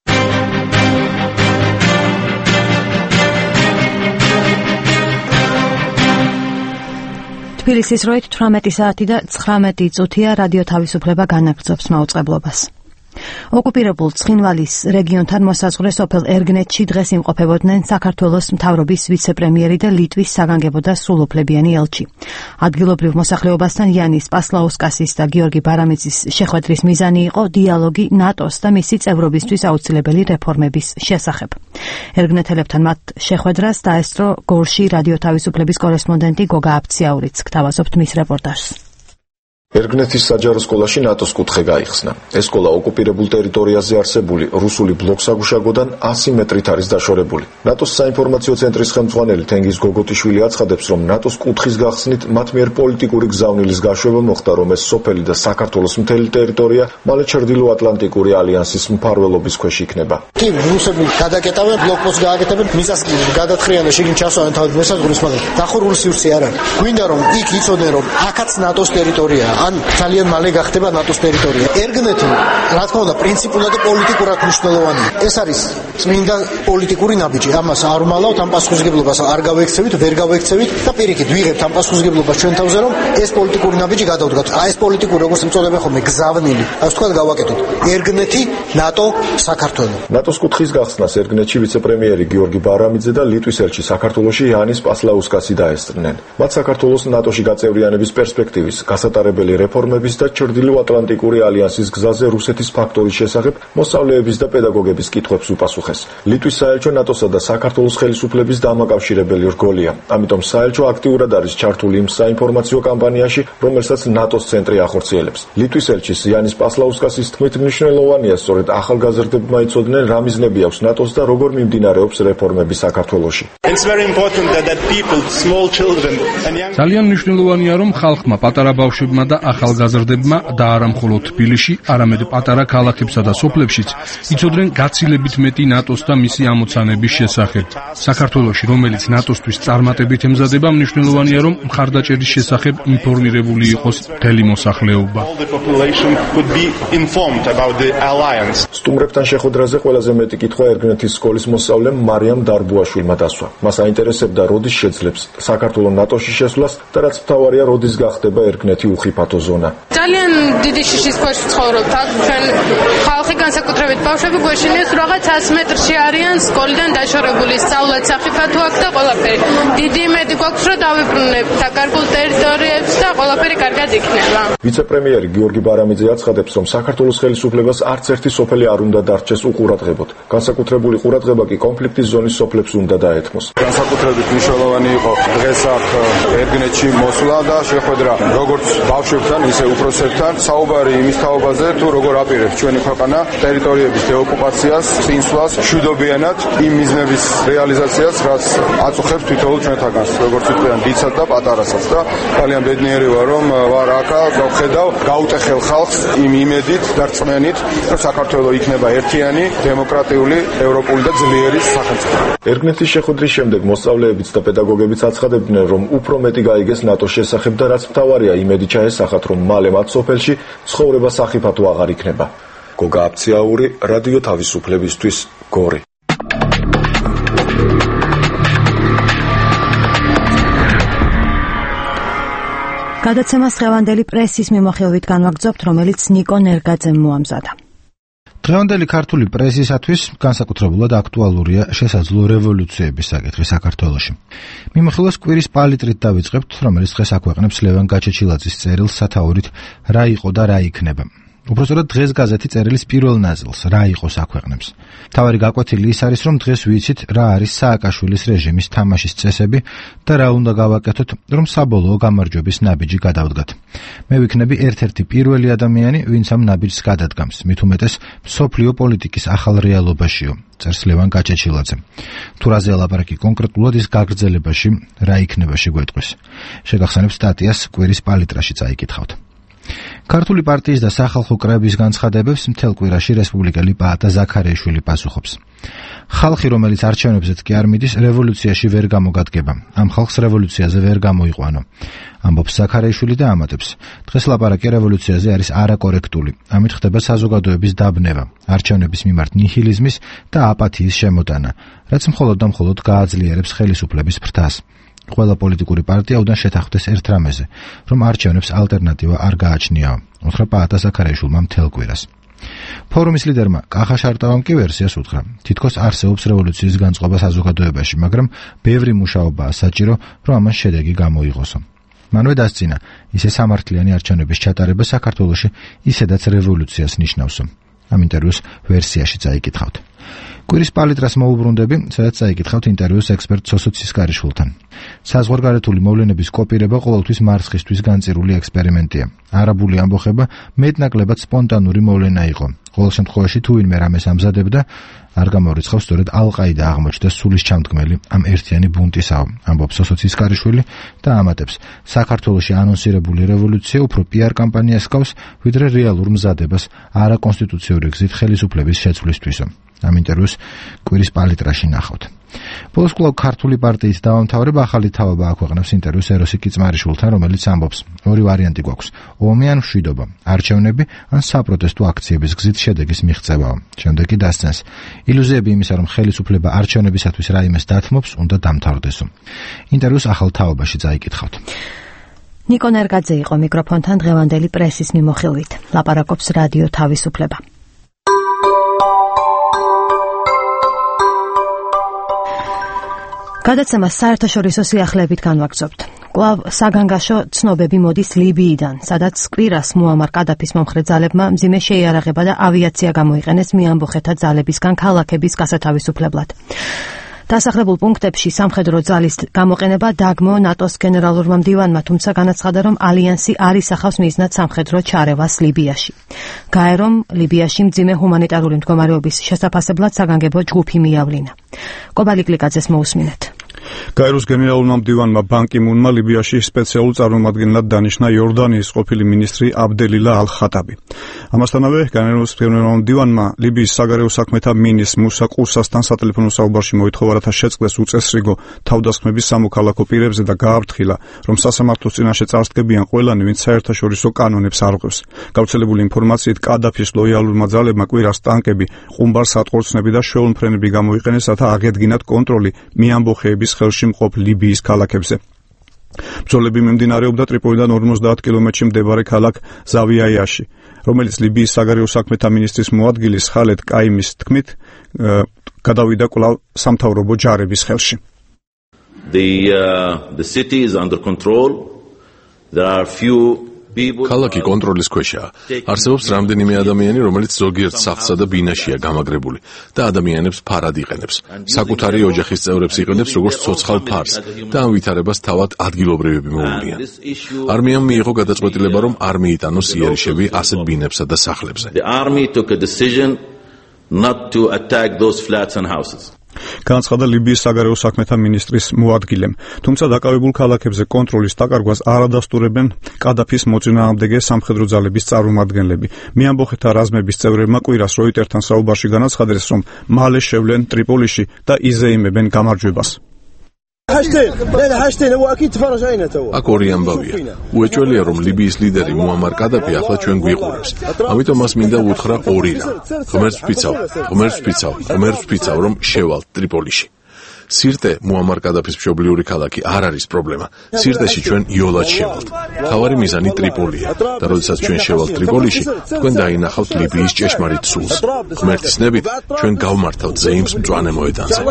თბილისის დროით თვრამეტი საათი და ცხრამეტი წუთია, რადიო თავისუფლება განაგრძობს მაუწყებლობას. ოკუპირებულ ცხინვალის რეგიონთან მოსაზღვრე სოფელ ერგნეთში დღეს იმყოფებოდნენ საქართველოს მთავრობის ვიცე-პრემიერი და ლიტვის საგანგებო და სრულუფლებიანი ელჩი. ადგილობრივ მოსახლეობასთან იანის პასლაუსკასის და გიორგი ბარამიძის შეხვედრის მიზანი იყო დიალოგი ნატოს და მისი წევრობისთვის აუცილებელი რეფორმების შესახებ. ერგნეთელებთან მათ შეხვედრას დაესწრო გორში რადიო თავისუფლების კორესპონდენტი გოგა აფციაურიც. გთავაზობთ მის რეპორტაჟს. ერგნეთის საჯარო სკოლაში ნატოს კუთხე გაიხსნა. ეს სკოლა ოკუპირებულ ტერიტორიაზე არსებული რუსული ბლოკსაგუშაგოდან ასი მეტრით არის დაშორებული. ნატოს საინფორმაციო ცენტრის ხელმძღვანელი თენგიზ გოგოტიშვილი აცხადებს, რომ ნატოს კუთხის გახსნით მათ მიერ პოლიტიკური გზავნილის გაშვება მოხდა, რომ ეს სოფელი და საქართველოს მთელი ტერიტორია მალე ჩრდილო-ატლანტიკური ალიანსის მფარველობის ქვეშ იქნება. კი, რუსები გადაკეტავენ, ბლოკპოსტს გააკეთებენ, მიწას გადათხრიან და შიგნით ჩასვავენ თავის მესაზღვრეს, მაგრამ დახურული სივრცე არ არის. გვინდა რომ იქ იცოდნენ, რომ აქაც ნატოს ტერიტორიაა. ან ძალიან მალე გახდება ნატოს ტერიტორია. ერგნეთი, რა თქმა უნდა, პრინციპულად და პოლიტიკურად მნიშვნელოვანია. ეს არის წმინდა პოლიტიკური ნაბიჯი. ამას არ ვმალავთ, ამ პასუხისმგებლობას არ გავექცევით, ვერ გავექცევით და პირიქით ვიღებთ ამ პასუხისმგებლობას ჩვენ თავზე, რომ ეს პოლიტიკური ნაბიჯი გადავდგათ. აი ეს პოლიტიკური, როგორც მწოდება ხოლმე, გზავნილი. ასე თქვა გავაკეთოთ. ერგნეთი, ნატო, საქართველო. ნატოს კუთხის გახსნას ერგნეთში ვიცე-პრემიერი გიორგი ბარამიძე და ლიტვის ელჩი საქართველოში იანის პასლაუსკასი დაესწრნენ. მათ საქართველოს ნატოში გაწევრიანების პერსპექტივის, გასატარებელი რეფორმების და ჩრდილო-ატლანტიკური ალიანსის გზაზე რუსეთის ფაქტორის შესახებ მოსწავლეების და პედაგოგების კითხვებს უპასუხეს. ლიტვის საელჩო ნატოსა და საქართველოს ხელისუფლების დამაკავშირებელი რგოლია. ამიტომ საელჩო აქტიურად არის ჩართული იმ საინფორმაციო კამპანიაში, რომელსაც ნატოს ცენტრი ახორციელებს. ლიტვის ელჩის იანის პასლაუსკასის თქმით, მნიშვნელოვანია სწორედ ახალგაზრდებმა იცოდნენ, რა მიზნები აქვს ნატოს და როგორ მიმდინარეობს რეფორმები საქართველოში. ძალიან მნიშვნელოვანია, რომ ხალხმა, პატარა ბავშვებმა და ახალგაზრდებმა და არა მხოლოდ თბილისში, არამედ პატარა ქალაქებსა და სოფლებშიც იცოდნენ გაცილებით მეტი ნატოს და მისი ამოცანების შესახებ. საქართველოში, რომელიც ნატოსთვის წარმატებით ემზადება, მნიშვნელოვანია, რომ მხარდაჭერის შესახებ ინფორმირებული იყოს მთელი მოსახლეობა. სტუმრებთან შეხვედრაზე ყველაზე მეტი კითხვა ერგნეთის სკოლის მოსწავლემ მარიამ დარბუაშვილმა დასვა. მას აინტერესებდა, როდის შეძლებს საქართველოს ნატოში შესვლას და რაც მთავარია, როდის გახდება ერგნეთი უხიფათო ზონა. ძალიან დიდი შიშის ქვეშ ცხოვრობთ. აქ ჩვენ ხალხი განსაკუთრებით ბავშვები გვეშინეს, რაღაც ათი მეტრში არიან სკოლიდან დაშორებული, სწავლაც სახიფათო აქ და ყველაფერი. დიდი იმედი გვაქვს, რომ დავიბრუნებთ საკარგულ ტერიტორიებს და ყველაფერი კარგად იქნება. ვიცე-პრემიერი გიორგი ბარამიძე აცხადებს, რომ საქართველოს ხელისუფლებას არც ერთი სოფელი არ უნდა დარჩეს უყურადღებოდ. განსაკუთრებული ყურადღება კი კონფლიქტის ზონის სოფლებს უნდა დაეთმოს. განსაკუთრებით მნიშვნელოვანი იყო დღეს აქ ერგნეთში მოსვლა და შეხვედრა როგორც ბავშვებთან, ისე უფროსებთან, საუბარი იმის თაობაზე, თუ როგორ აპირებს ჩვენი ქვეყანა ტერიტორიების დეოკუპაციას, წინსვლას, მშვიდობიანად იმ მიზნების რეალიზაციას, რაც აწუხებს თითოეულ ჩვენთაგანს, როგორც ვიტყვიან, დიდსაც და პატარასაც და ძალიან ბედნიერი ვარ, რომ ვარ აქა, გავხედავ, გაუტეხელ ხალხს იმ იმედით და რწმენით, რომ საქართველო იქნება ერთიანი, დემოკრატიული, ევროპული და ძლიერი სახელმწიფო. ერგნეთის შეხვედრის შემდეგ მოსწავლეებიც და პედაგოგებიც აცხადებდნენ, რომ უფრო მეტი გაიგეს ნატოს შესახებ და რაც მთავარია, იმედი ჩაესახათ, რომ მალე მათ სოფელში ცხოვრება სახიფათო აღარ იქნება. გოგა აფციაური, რადიო თავისუფლებისთვის, გორი. გადაცემას დღევანდელი პრესის მიმოხილვით განვაგრძობთ, რომელიც ნიკო ნერგაძემ მოამზადა. დღევანდელი ქართული პრესისათვის განსაკუთრებულად აქტუალურია შესაძლო რევოლუციების საკითხი საქართველოში. მიმოხილვას კვირის პალიტრით დავიწყებთ, რომელიც დღეს აქვეყნებს ლევან გაჩეჩილაძის წერილს სათაურით რა იყო და რა იქნება. უпростоრად დღეს გაზეთი წერილის პირველ ნაწილს რა იყოს აქვეყნებს. თავარი გაკვეთილი ის არის, რომ დღეს ვიცით რა არის სააკაშვილის რეჟიმის თამაშის წესები და რა უნდა გავაკეთოთ, რომ საბოლოო გამარჯვების ნაბიჯი გადავდგათ. მე ვიქნები ერთ-ერთი პირველი ადამიანი, ვინც ამ ნაბიჯს გადადგამს, მით უმეტეს მსოფლიო პოლიტიკის ახალ რეალობაშიო, წერს ლევან გაჩეჩილაძე. თუ რაზე ელაპარაკი კონკრეტულად, ის გაგრძელებაში რა იქნება შეგვეტყვის. შეგახსენებ სტატიას კვირის პალიტრაში წაიკითხავთ. ქართული პარტიის და სახალხო კრების განცხადებებს მთელ კვირაში რესპუბლიკელი პაატა ზაქარიაშვილი პასუხობს. ხალხი, რომელიც არჩევნებზეც კი არ მიდის, რევოლუციაში ვერ გამოგადგება. ამ ხალხს რევოლუციაზე ვერ გამოიყვანო. ამბობს ზაქარიაშვილი და ამატებს. დღეს ლაპარაკი რევოლუციაზე არის არაკორექტული. ამით ხდება საზოგადოების დაბნევა, არჩევნების მიმართ ნიჰილიზმის და აპათიის შემოტანა, რაც მხოლოდ და მხოლოდ გააძლიერებს ხელისუფლების ფრთას. ყველა პოლიტიკური პარტია უნდა შეთანხმდეს ერთ რამეზე, რომ არჩევნებს ალტერნატივა არ გააჩნიაო. უთხრა პაატა ზაქარიაშვილმა მთელ კვირას. ფორუმის ლიდერმა კახა შარტავამ კი ვერსიას უთხრა. თითქოს არსებობს რევოლუციის განწყობა საზოგადოებაში, მაგრამ ბევრი მუშაობაა საჭირო, რომ ამას შედეგი გამოიღოსო. მანვე დასწინა, ისე სამართლიანი არჩევნების ჩატარება საქართველოში ისედაც რევოლუციას ნიშნავსო. ამ ინტერვიუს ვერსიაში წაიკითხავთ. კვირის პალიტრას მოუბრუნდები, სადაც წაიკითხავთ ინტერვიუს ექსპერტ სოსო ცისკარიშვილთან. საზღვარგარეთული მოვლენების კოპირება ყოველთვის მარცხისთვის განწირული ექსპერიმენტია. არაბული ამბოხება მეტნაკლებად სპონტანური მოვლენა იყო. ყოველ შემთხვევაში თუ ვინმე რამეს ამზადებდა, არ გამორიცხავს სწორედ ალ-ყაიდა აღმოჩნდა სულის ჩამდგმელი ამ ერთიანი ბუნტისაო, ამბობს სოსო ცისკარიშვილი და ამატებს, საქართველოში ანონსირებული რევოლუცია უფრო პიარ კამპანიას ჰგავს, ვიდრე რეალურ მზადებას არაკონსტიტუციური გზით ხელისუფლების შეცვლისთვისო. ამ ინტერვიუს კვირის პალიტრაში ნახავთ. ბოლოს კვლავ ქართული პარტიის დავამთავრება ახალი თავობა აქვეყნებს ინტერვიუს ეროსი კიწმარიშვილთან, რომელიც ამბობს, ორი ვარიანტი გვაქვს: ომი ან მშვიდობა, არჩევნები ან საპროტესტო აქციების გზით შედეგის მიღწევაო. შემდეგ კი დასცენს, ილუზიები იმისა, რომ ხელისუფლება არჩევნებისათვის რაიმეს დათმობს, უნდა დამთავრდესო. ინტერვიუს ახალ თავობაში წაიკითხავთ. ნიკო ნერგაძე იყო მიკროფონთან დღევანდელი პრესის მიმოხილვით. ლაპარაკობს რადიო თავისუფლება. გადაცემას საერთაშორისო სიახლეებით განვაგრძობთ. კვლავ საგანგაშო ცნობები მოდის ლიბიიდან, სადაც კვირას მუამარ კადაფის მომხრე ძალებმა მძიმე შეიარაღება და ავიაცია გამოიყენეს მიამბოხეთა ძალებისგან ქალაქების გასათავისუფლებლად. დასახლებულ პუნქტებში სამხედრო ძალის გამოყენება დაგმო ნატოს გენერალურმა მდივანმა, თუმცა განაცხადა, რომ ალიანსი არ ისახავს მიზნად სამხედრო ჩარევას ლიბიაში. გაერომ ლიბიაში მძიმე ჰუმანიტარული მდგომარეობის შესაფასებლად საგანგებო ჯგუფი მიავლინა. კობალი კლიკაძეს მოусმინეთ. გაეროს გენერალურმა მდივანმა ბან კი მუნმა ლიბიაში სპეციალურ წარმომადგენლად დანიშნა იორდანიის ყოფილი მინისტრი აბდელილა ალ-ხატაბი. ამასთანავე გაეროს გენერალურმა მდივანმა ლიბიის საგარეო საქმეთა მინისტრ მუსა ყურსასთან სატელეფონო საუბარში მოითხოვა, რათა შეწყდეს უწესრიგო თავდასხმების სამოქალაქო პირებზე და გააფრთხილა, რომ სასამართლოს წინაშე წარსდგებიან ყველანი, ვინც საერთაშორისო კანონებს არღვევს. გავრცელებული ინფორმაციით კადაფის ლოიალურმა ძალებმა კვირას ტანკები, ყუმბარ-სატყორცნები და შვეულმფრენები გამოიყენეს, რათა აღედგინათ კონტროლი მიამბოხეების ხელში მყოფ ლიბიის ქალაქებზე. ბრძოლები მიმდინარეობდა ტრიპოლიდან ორმოცდაათ კილომეტრში მდებარე ქალაქ ზავიაიაში, რომელიც ლიბიის საგარეო საქმეთა მინისტრის მოადგილის ხალედ კაიმის თქმით გადავიდა კვლავ სამთავრობო ჯარების ხელში. The uh, the city is under control. There are few ქალაქი კონტროლის ქვეშაა. არსებობს რამდენიმე ადამიანი, რომელიც ზოგიერთ სახლსა და ბინაშია გამაგრებული და ადამიანებს ფარად იყენებს. საკუთარი ოჯახის წევრებს იყენებს როგორც ცოცხალ ფარს და ამ ვითარებას თავად ადგილობრივები მოუვლიან. არმიამ მიიღო გადაწყვეტილება, რომ არ მიიტანოს იერიშები ასეთ ბინებსა და სახლებზე. The army took a decision not to attack those flats and houses. განაცხადა ლიბიის საგარეო საქმეთა მინისტრის მოადგილემ, თუმცა დაკავებულ ქალაქებზე კონტროლის დაკარგვას არ ადასტურებენ კადაფის მოწინააღმდეგე სამხედრო ძალების წარმომადგენლები. მიამბოხეთა რაზმების წევრებმა კვირას როიტერთან საუბარში განაცხადეს, რომ მალე შევლენ ტრიპოლიში და იზეიმებენ გამარჯვებას. აქ ორი ამბავია. უეჭველია, რომ ლიბიის ლიდერი მუამარ კადაფი ახლა ჩვენ გვიყურებს. ამიტომ მას მინდა უთხრა ორი რამ. ღმერთს ვფიცავ, ღმერთს ვფიცავ, ღმერთს ვფიცავ, რომ შევალთ ტრიპოლიში. სირტე მუამარ კადაფის მშობლიური ქალაქი არ არის პრობლემა. სირტეში ჩვენ იოლად შევალთ. თავარი მიზანი ტრიპოლია და როდესაც ჩვენ შევალთ ტრიპოლიში, თქვენ დაინახავთ ლიბიის ჭეშმარიტ სულს. ღმერთის ნებით ჩვენ გავმართავთ ზეიმს მწვანე მოედანზე.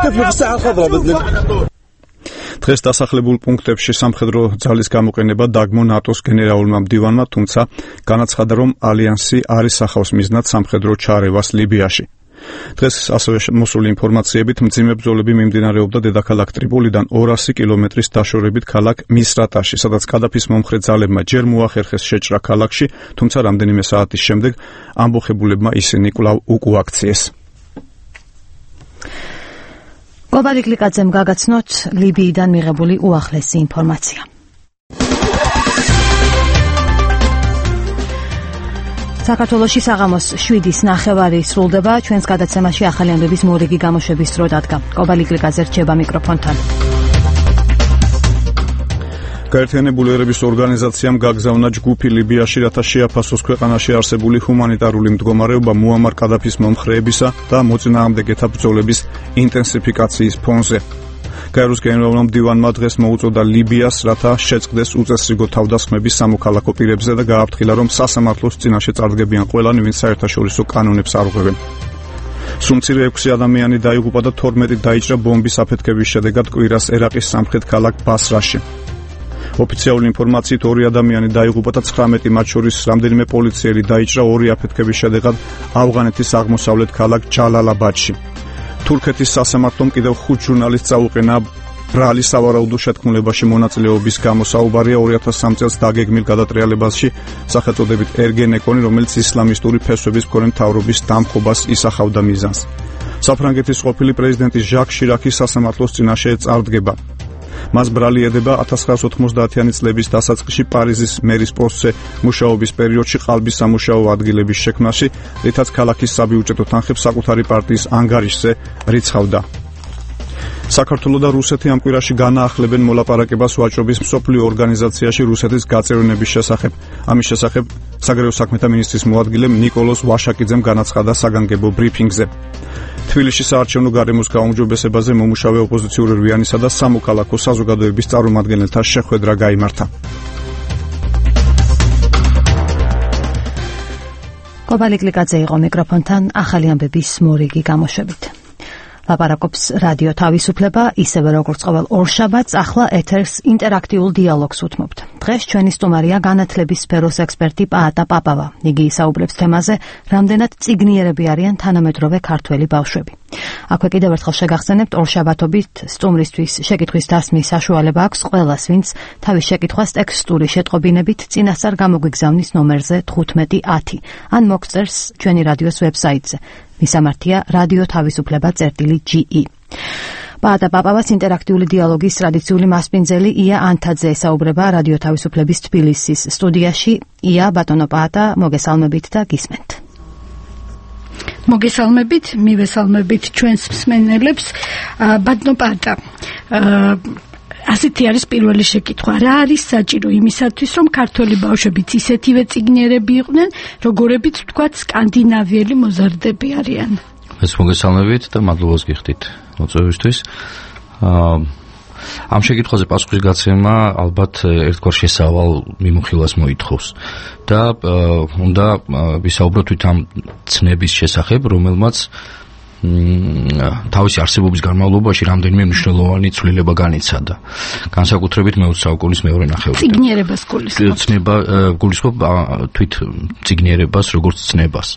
დღეს დასახლებულ პუნქტებში სამხედრო ძალის გამოყენება დაგმო ნატოს გენერალურმა მდივანმა, თუმცა განაცხადა, რომ ალიანსი არ ისახავს მიზნად სამხედრო ჩარევას ლიბიაში. დღეს ასევე მოსული ინფორმაციებით მძიმე ბრძოლები მიმდინარეობდა დედაქალაქ ტრიპოლიდან ორასი კილომეტრის დაშორებით ქალაქ მისრატაში, სადაც კადაფის მომხრე ძალებმა ჯერ მოახერხეს შეჭრა ქალაქში, თუმცა რამდენიმე საათის შემდეგ ამბოხებულებმა ისინი კვლავ უკუაქციეს. კობალი კლიკაძემ გაგაცნოთ ლიბიიდან მიღებული უახლესი ინფორმაცია. საქართველოში საღამოს შვიდის ნახევარი სრულდება, ჩვენს გადაცემაში ახალი ამბების მორიგი გამოშვების დრო დადგა. კობალი კლიკაძე რჩება მიკროფონთან. გაერთიანებული ერების ორგანიზაციამ გაგზავნა ჯგუფი ლიბიაში, რათა შეაფასოს ქვეყანაში არსებული ჰუმანიტარული მდგომარეობა მუამარ კადაფის მომხრეებისა და მოწინააღმდეგეთა ბრძოლების ინტენსიფიკაციის ფონზე. გაეროს გენერალურმა მდივანმა დღეს მოუწოდა ლიბიას, რათა შეწყდეს უწესრიგო თავდასხმები სამოქალაქო პირებზე და გააფრთხილა, რომ სასამართლოს წინაშე წარდგებიან ყველანი, ვინც საერთაშორისო კანონებს არ უღებენ. სულ ექვსი ადამიანი დაიღუპა და თორმეტი დაიჭრა ბომბის აფეთქების შედეგად კვირას ერაყის სამხრეთ ქალაქ ბასრაში. ოფიციალური ინფორმაციით ორი ადამიანი დაიღუპა და ცხრამეტი მათ შორის რამდენიმე პოლიციელი დაიჭრა ორი აფეთქების შედეგად ავღანეთის აღმოსავლეთ ქალაქ ჯალალაბადში. თურქეთის სასამართლომ კიდევ ხუთ ჟურნალისტს წაუყენა ბრალი სავარაუდო შეთქმულებაში მონაწილეობის გამო. საუბარია ორი ათას სამი წელს დაგეგმილ გადატრიალებაში სახელწოდებით ერგენეკონი, რომელიც ისლამისტური ფესვების მქონე მთავრობის დამხობას ისახავდა მიზანს. საფრანგეთის ყოფილი პრეზიდენტი ჟაკ შირაკი სასამართლოს წინაშე წარდგება. მას ბრალი ედება ათას ცხრაას ოთხმოცდაათიანი წლების დასაწყისში პარიზის მერის პოსტზე მუშაობის პერიოდში ყალბის სამუშაო ადგილების შექმნაში, რითაც ქალაქის საბიუჯეტო თანხებს საკუთარი პარტიის ანგარიშზე რიცხავდა. საქართველო და რუსეთი ამ კვირაში განაახლებენ მოლაპარაკებას ვაჭრობის მსოფლიო ორგანიზაციაში რუსეთის გაწევრიანების შესახებ. ამის შესახებ საგარეო საქმეთა მინისტრის მოადგილემ ნიკოლოზ ვაშაკიძემ განაცხადა საგანგებო ბრიფინგზე. თბილისში საარჩევნო გარემოს გაუმჯობესებაზე მომუშავე ოპოზიციური რვიანისა და სამოქალაქო საზოგადოების წარმომადგენელთა შეხვედრა გაიმართა. კობალი კლიკაძე იყო მიკროფონთან, ახალი ამბების მორიგი გამოშვებით. ლაპარაკობს რადიო თავისუფლება, ისევე როგორც ყოველ ორშაბათს, ახლა ეთერს ინტერაქტიულ დიალოგს უთმობთ. დღეს ჩვენი სტუმარია განათლების სფეროს ექსპერტი პაატა პაპავა. იგი ისაუბრებს თემაზე, რამდენად წიგნიერები არიან თანამედროვე ქართველი ბავშვები. აქვე კიდევ ერთხელ შეგახსენებთ, ორშაბათობით სტუმრისთვის შეკითხვის დასმის საშუალება აქვს ყველას, ვინც თავის შეკითხვას ტექსტური შეტყობინებით წინასწარ გამოგვიგზავნის ნომერზე თხუთმეტი ათი ან მოგწერს ჩვენი რადიოს ვებსაიტზე. მისამართია რადიო თავისუფლება წერტილი ჯი ი. პაატა პაპავას ინტერაქტიული დიალოგის ტრადიციული მასპინძელი ია ანთაძე ესაუბრება რადიო თავისუფლების თბილისის სტუდიაში. ია, ბატონო პაატა, მოგესალმებით და გისმენთ. მოგესალმებით, მივესალმებით ჩვენს მსმენელებს. ბატონო პაატა, ასეთი არის პირველი შეკითხვა. რა არის საჭირო იმისათვის, რომ ქართველი ბავშვებიც ისეთივე წიგნიერები იყვნენ, როგორებიც ვთქვათ სკანდინავიელი მოზარდები არიან? ეს მოგესალმებით და მადლობას გიხდით მოწვევისთვის. ამ შეკითხვაზე პასუხის გაცემა ალბათ ერთგვარ შესავალ მიმოხილვას მოითხოვს და უნდა ვისაუბროთ თვით ამ ცნების შესახებ, რომელმაც თავისი არსებობის განმავლობაში რამდენიმე მნიშვნელოვანი ცვლილება განიცადა. განსაკუთრებით მეოცე საუკუნის მეორე ნახევრიდან. წიგნიერებას გულისხმობ. ცნება გულისხმობ თვით წიგნიერებას, როგორც ცნებას.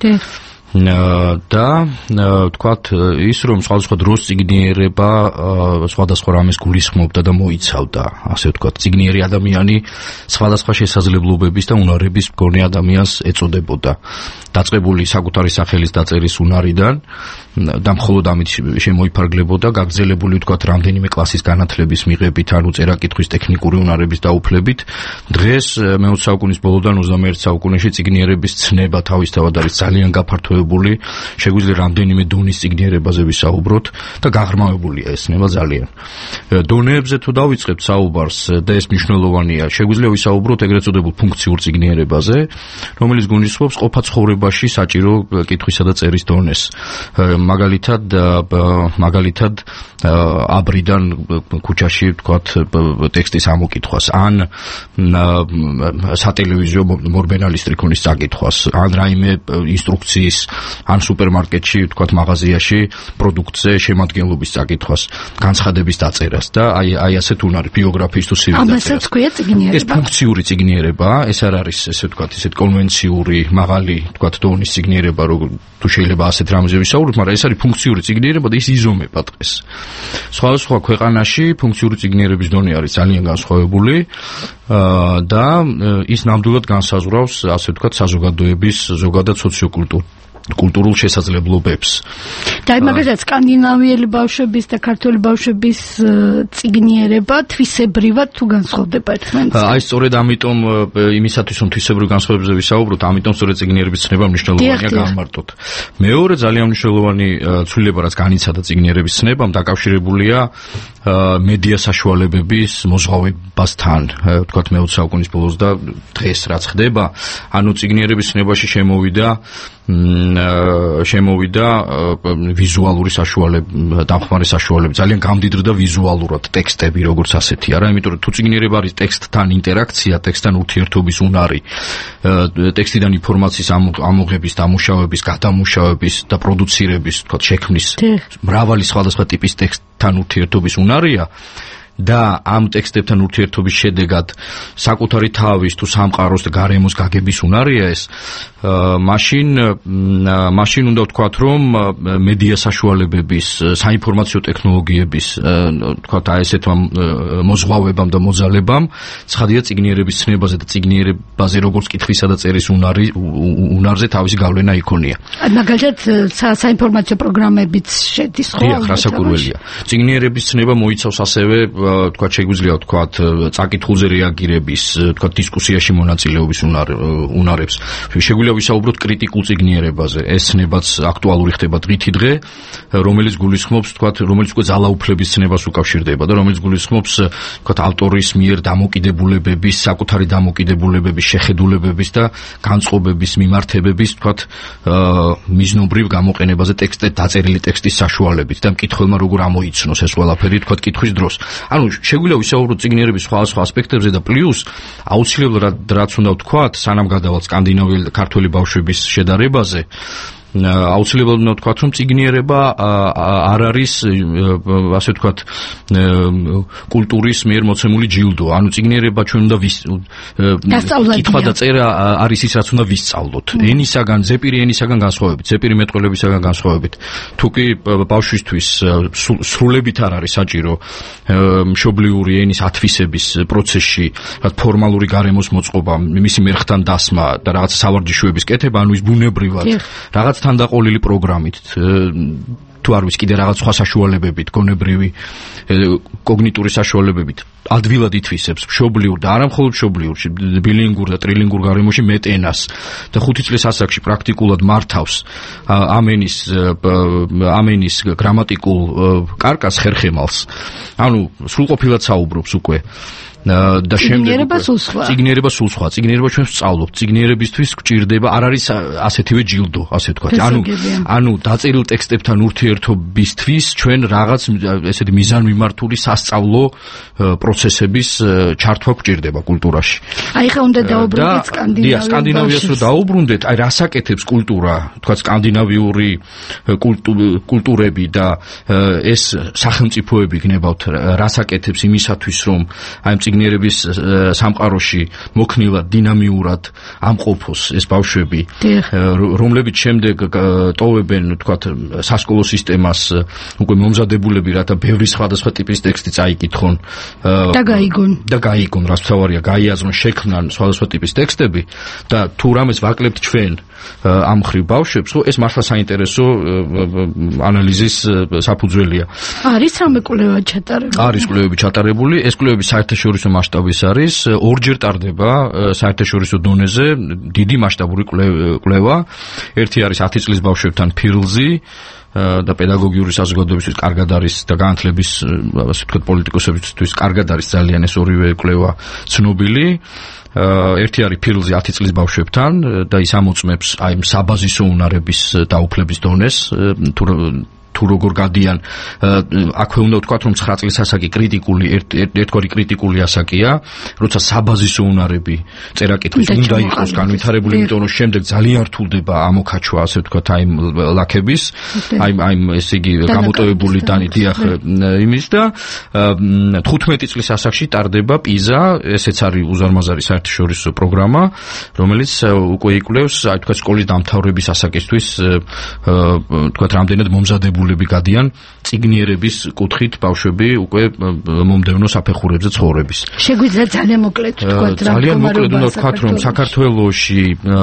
და ვთქვათ ის, რომ სხვადასხვა დროს წიგნიერება სხვადასხვა რამეს გულისხმობდა და მოიცავდა, ასე ვთქვათ, წიგნიერი ადამიანი სხვადასხვა შესაძლებლობების და უნარების მქონე ადამიანს ეწოდებოდა. დაწყებული საკუთარი სახელის დაწერის უნარიდან და მხოლოდ ამით შემოიფარგლებოდა, გაგრძელებული ვთქვათ რამდენიმე კლასის განათლების მიღებით, ანუ წერა-კითხვის ტექნიკური უნარების დაუფლებით. დღეს მეოცე საუკუნის ბოლოდან ოცდამეერთე საუკუნეში წიგნიერების ცნება თავისთავად არის ძალიან გაფართოებული. შეგვიძლია რამდენიმე დონის წიგნიერებაზე ვისაუბროთ და გაღრმავებულია ეს ცნება ძალიან. დონეებზე თუ დავიწყებთ საუბარს და ეს მნიშვნელოვანია, შეგვიძლია ვისაუბროთ ეგრეთ წოდებულ ფუნქციურ წიგნიერებაზე, რომელიც გულისხმობს ყოფა ცხოვრებაში საჭირო კითხვისა და წერის დონეს. მაგალითად მაგალითად აბრიდან ქუჩაში ვთქვათ ტექსტის ამოკითხვას, ან სატელევიზიო მორბენალის ტრიქონის წაკითხვას, ან რაიმე ინსტრუქციის, ან სუპერმარკეტში ვთქვათ მაღაზიაში პროდუქტზე შემადგენლობის წაკითხვას, განცხადების დაწერას და აი აი ასეთ უნარი ბიოგრაფიის თუ სი ვი დაწერას. ამასაც ქვია წიგნიერება. ეს ფუნქციური წიგნიერება, ეს არ არის ესე ვთქვათ ისეთ კონვენციური მაღალი ვთქვათ დონის წიგნიერება, როგორ თუ შეიძლება ასეთ რამეზე ვისაუბროთ, მაგრამ ეს არის ფუნქციური წიგნიერება და ის იზომება დღეს. სხვადასხვა ქვეყანაში ფუნქციური წიგნიერების დონე არის ძალიან განსხვავებული და ის ნამდვილად განსაზღვრავს, ასე ვთქვათ, საზოგადოების ზოგადად სოციოკულტურულ კულტურულ შესაძლებლობებს. და მაგალითად სკანდინავიელი ბავშვების და ქართველი ბავშვების წიგნიერება თვისებრივად თუ განსხვავდება ერთმანეთისგან? აი სწორედ ამიტომ იმისათვის რომ თვისებრივ განსხვავებებზე ვისაუბროთ, ამიტომ სწორედ წიგნიერების ცნება მნიშვნელოვანია გამარტოთ. მეორე ძალიან მნიშვნელოვანი ცვლილება, რაც განიცადა წიგნიერების ცნებამ, დაკავშირებულია მედია საშუალებების მოზღვავებასთან, ვთქვათ მეოცე საუკუნის ბოლოს და დღეს რაც ხდება, ანუ წიგნიერების ცნებაში შემოვიდა შემოვიდა ვიზუალური საშუალება, დამხმარე საშუალება, ძალიან გამდიდრდა ვიზუალურად ტექსტები როგორც ასეთი. არა, იმიტომ რომ თუ წიგნიერება არის ტექსტთან ინტერაქცია, ტექსტთან ურთიერთობის უნარი, ტექსტიდან ინფორმაციის ამოღების, დამუშავების, გადამუშავების და პროდუცირების, თქო, შექმნის მრავალი სხვადასხვა ტიპის ტექსტთან ურთიერთობის უნარია. და ამ ტექსტებთან ურთიერთობის შედეგად საკუთარი თავის თუ სამყაროს და გარემოს გაგების უნარია ეს, მაშინ მაშინ უნდა ვთქვათ, რომ მედია საშუალებების, საინფორმაციო ტექნოლოგიების, ვთქვათ, აი ესეთმა მოზღვავებამ და მოძალებამ ცხადია წიგნიერების ცნებაზე და წიგნიერებაზე როგორც კითხვისა და წერის უნარი უნარზე თავისი გავლენა იქონია. მაგალითად საინფორმაციო პროგრამებიც შედის ხო? დიახ, რასაკურველია. წიგნიერების ცნება მოიცავს ასევე თქვათ შეგვიძლია ვთქვათ წაკითხულზე რეაგირების, თქვათ დისკუსიაში მონაწილეობის უნარებს. შეგვიძლია ვისაუბროთ კრიტიკულ წიგნიერებაზე. ეს ცნებაც აქტუალური ხდება დღითი დღე, რომელიც გულისხმობს, თქვათ, რომელიც უკვე ძალაუფლების ცნებას უკავშირდება და რომელიც გულისხმობს, თქვათ, ავტორის მიერ დამოკიდებულებების, საკუთარი დამოკიდებულებების, შეხედულებების და განწყობების, მიმართებების, თქვათ, მიზნობრივ გამოყენებაზე ტექსტზე დაწერილი ტექსტის საშუალებით და მკითხველმა როგორ ამოიცნოს ეს ყველაფერი, თქვათ, კითხვის დროს. ანუ შეგვიძლია ვისაუბროთ წიგნიერების სხვადასხვა ასპექტებზე და პლუს აუცილებლად რაც უნდა ვთქვათ, სანამ გადავალთ სკანდინავიელი და ქართველი ბავშვების შედარებაზე, აუცილებლად უნდა ვთქვათ, რომ წიგნიერება არ არის, ასე ვთქვათ, კულტურის მიერ მოცემული ჯილდო. ანუ წიგნიერება ჩვენ უნდა კითხვა და წერა არის ის, რაც უნდა ვისწავლოთ. ენისაგან, ზეპირი ენისაგან განსხვავებით, ზეპირი მეტყველებისაგან განსხვავებით. თუ კი ბავშვისთვის სრულებით არ არის საჭირო მშობლიური ენის ათვისების პროცესში ფორმალური გარემოს მოწყობა, მისი მერხთან დასმა და რაღაც სავარჯიშოების კეთება, ანუ ის ბუნებრივად რაღაც თანდაყოლილი პროგრამით, თუ არ ვიცი, კიდე რაღაც სხვა საშუალებებით, გონებრივი, კოგნიტური საშუალებებით ადვილად ითვისებს მშობლიურ და არა მხოლოდ მშობლიურ, ბილინგურ და ტრილინგურ გარემოში მეტ ენას და ხუთი წლის ასაკში პრაქტიკულად მართავს ამ ენის ამ ენის გრამატიკულ კარკას, ხერხემალს. ანუ სრულყოფილად საუბრობს უკვე. და შემდეგ წიგნიერება სულ სხვა, წიგნიერება ჩვენ ვსწავლობთ, წიგნიერებისთვის გვჭირდება, არ არის ასეთივე ჯილდო, ასე ვთქვათ. ანუ ანუ დაწერილ ტექსტებთან ურთიერთობისთვის ჩვენ რაღაც ესეთი მიზანმიმართული სასწავლო პროცესების ჩართვა გვჭირდება კულტურაში. აი ხა უნდა დაუბრუნდეთ სკანდინავიას. სკანდინავიას რო დაუბრუნდეთ, აი რას აკეთებს კულტურა, ვთქვათ, სკანდინავიური კულტურები და ეს სახელმწიფოები გნებავთ, რას აკეთებს იმისათვის, რომ აი წიგნიერების სამყაროში მოქნილად, დინამიურად ამყოფოს ეს ბავშვები, რომლებიც შემდეგ ტოვებენ, ვთქვათ, სასკოლო სისტემას უკვე მომზადებულები, რათა ბევრი სხვადასხვა ტიპის ტექსტი წაიკითხონ და გაიგონ. და გაიგონ, რაც მთავარია, გაიაზრონ, შექმნან სხვადასხვა ტიპის ტექსტები და თუ რამეს ვაკლებთ ჩვენ ამ ხრივ ბავშვებს, ეს მართლა საინტერესო ანალიზის საფუძველია. არის რამე კვლევა ჩატარებული? არის კვლევები ჩატარებული, ეს კვლევები საერთაშორისო მასშტაბის არის, ორჯერ ტარდება საერთაშორისო დონეზე დიდი მასშტაბური კვლევა. ერთი არის ათი წლის ბავშვებთან ფირლზი და პედაგოგიური საზოგადოებისთვის კარგად არის და განათლების, ასე ვთქვათ, პოლიტიკოსებისთვის კარგად არის ძალიან ეს ორივე კვლევა ცნობილი. ერთი არის ფირლზი ათი წლის ბავშვებთან და ის ამოწმებს აი საბაზისო უნარების დაუფლების დონეს, თუ თუ როგორ გადიან, აქვე უნდა ვთქვათ, რომ ცხრა წლის ასაკი კრიტიკული, ერთგვარი კრიტიკული ასაკია, როცა საბაზისო უნარები წერა-კითხვის უნდა იყოს განვითარებული, იმიტომ რომ შემდეგ ძალიან რთულდება ამოქაჩვა, ასე ვთქვათ, აი ლაქების, აი აი ესე იგი გამოტოვებული დიახ იმის და თხუთმეტი წლის ასაკში ტარდება პიზა, ესეც არის უზარმაზარი საერთაშორისო პროგრამა, რომელიც უკვე იკვლევს, აი ვთქვათ, სკოლის დამთავრების ასაკისთვის, ვთქვათ, რამდენად მომზადებული გადიან წიგნიერების კუთხით ბავშვები უკვე მომდევნო საფეხურებზე ცხოვრების. შეგვიძლია ძალიან მოკლედ ვთქვათ, რა ძალიან მოკლედ უნდა ვთქვათ, რომ საქართველოში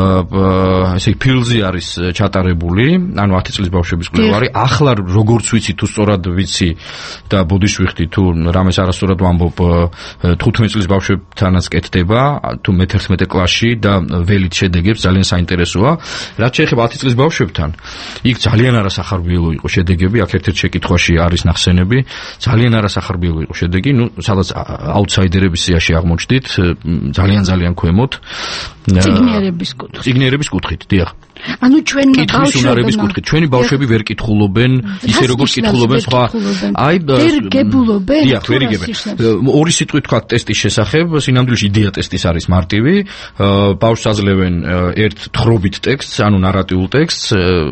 ესე ფილზი არის ჩატარებული, ანუ ათი წლის ბავშვების კვლევა არის. ახლა როგორც ვიცი, თუ სწორად ვიცი და ბოდიშ ვიხდი, თუ რამეს არასწორად ვამბობ, თხუთმეტი წლის ბავშვებთანაც კეთდება, თუ მეთერთმეტე კლასში და ველით შედეგებს ძალიან საინტერესოა. რაც შეეხება ათი წლის ბავშვებთან, იქ ძალიან არასახარბიელო იყო შედეგი შედეგები, აქ ერთ-ერთ შეკითხვაში არის ნახსენები, ძალიან არასახარბიელო იყო შედეგი, ну, სადაც აუთსაიდერების სიაში აღმოჩნდით, ძალიან ძალიან ქვემოთ. ციგნიერების კუთხით. ციგნიერების კუთხით, დიახ. ანუ ჩვენ ბავშვების კუთხით, ჩვენი ბავშვები ვერ კითხულობენ, ისე როგორც კითხულობენ სხვა. აი, ვერ გებულობენ. დიახ, ვერ იგებენ. ორი სიტყვით თქვა ტესტის შესახებ, სინამდვილეში იდეა ტესტის არის მარტივი. ბავშვს აძლევენ ერთ თხრობით ტექსტს, ანუ ნარატიულ ტექსტს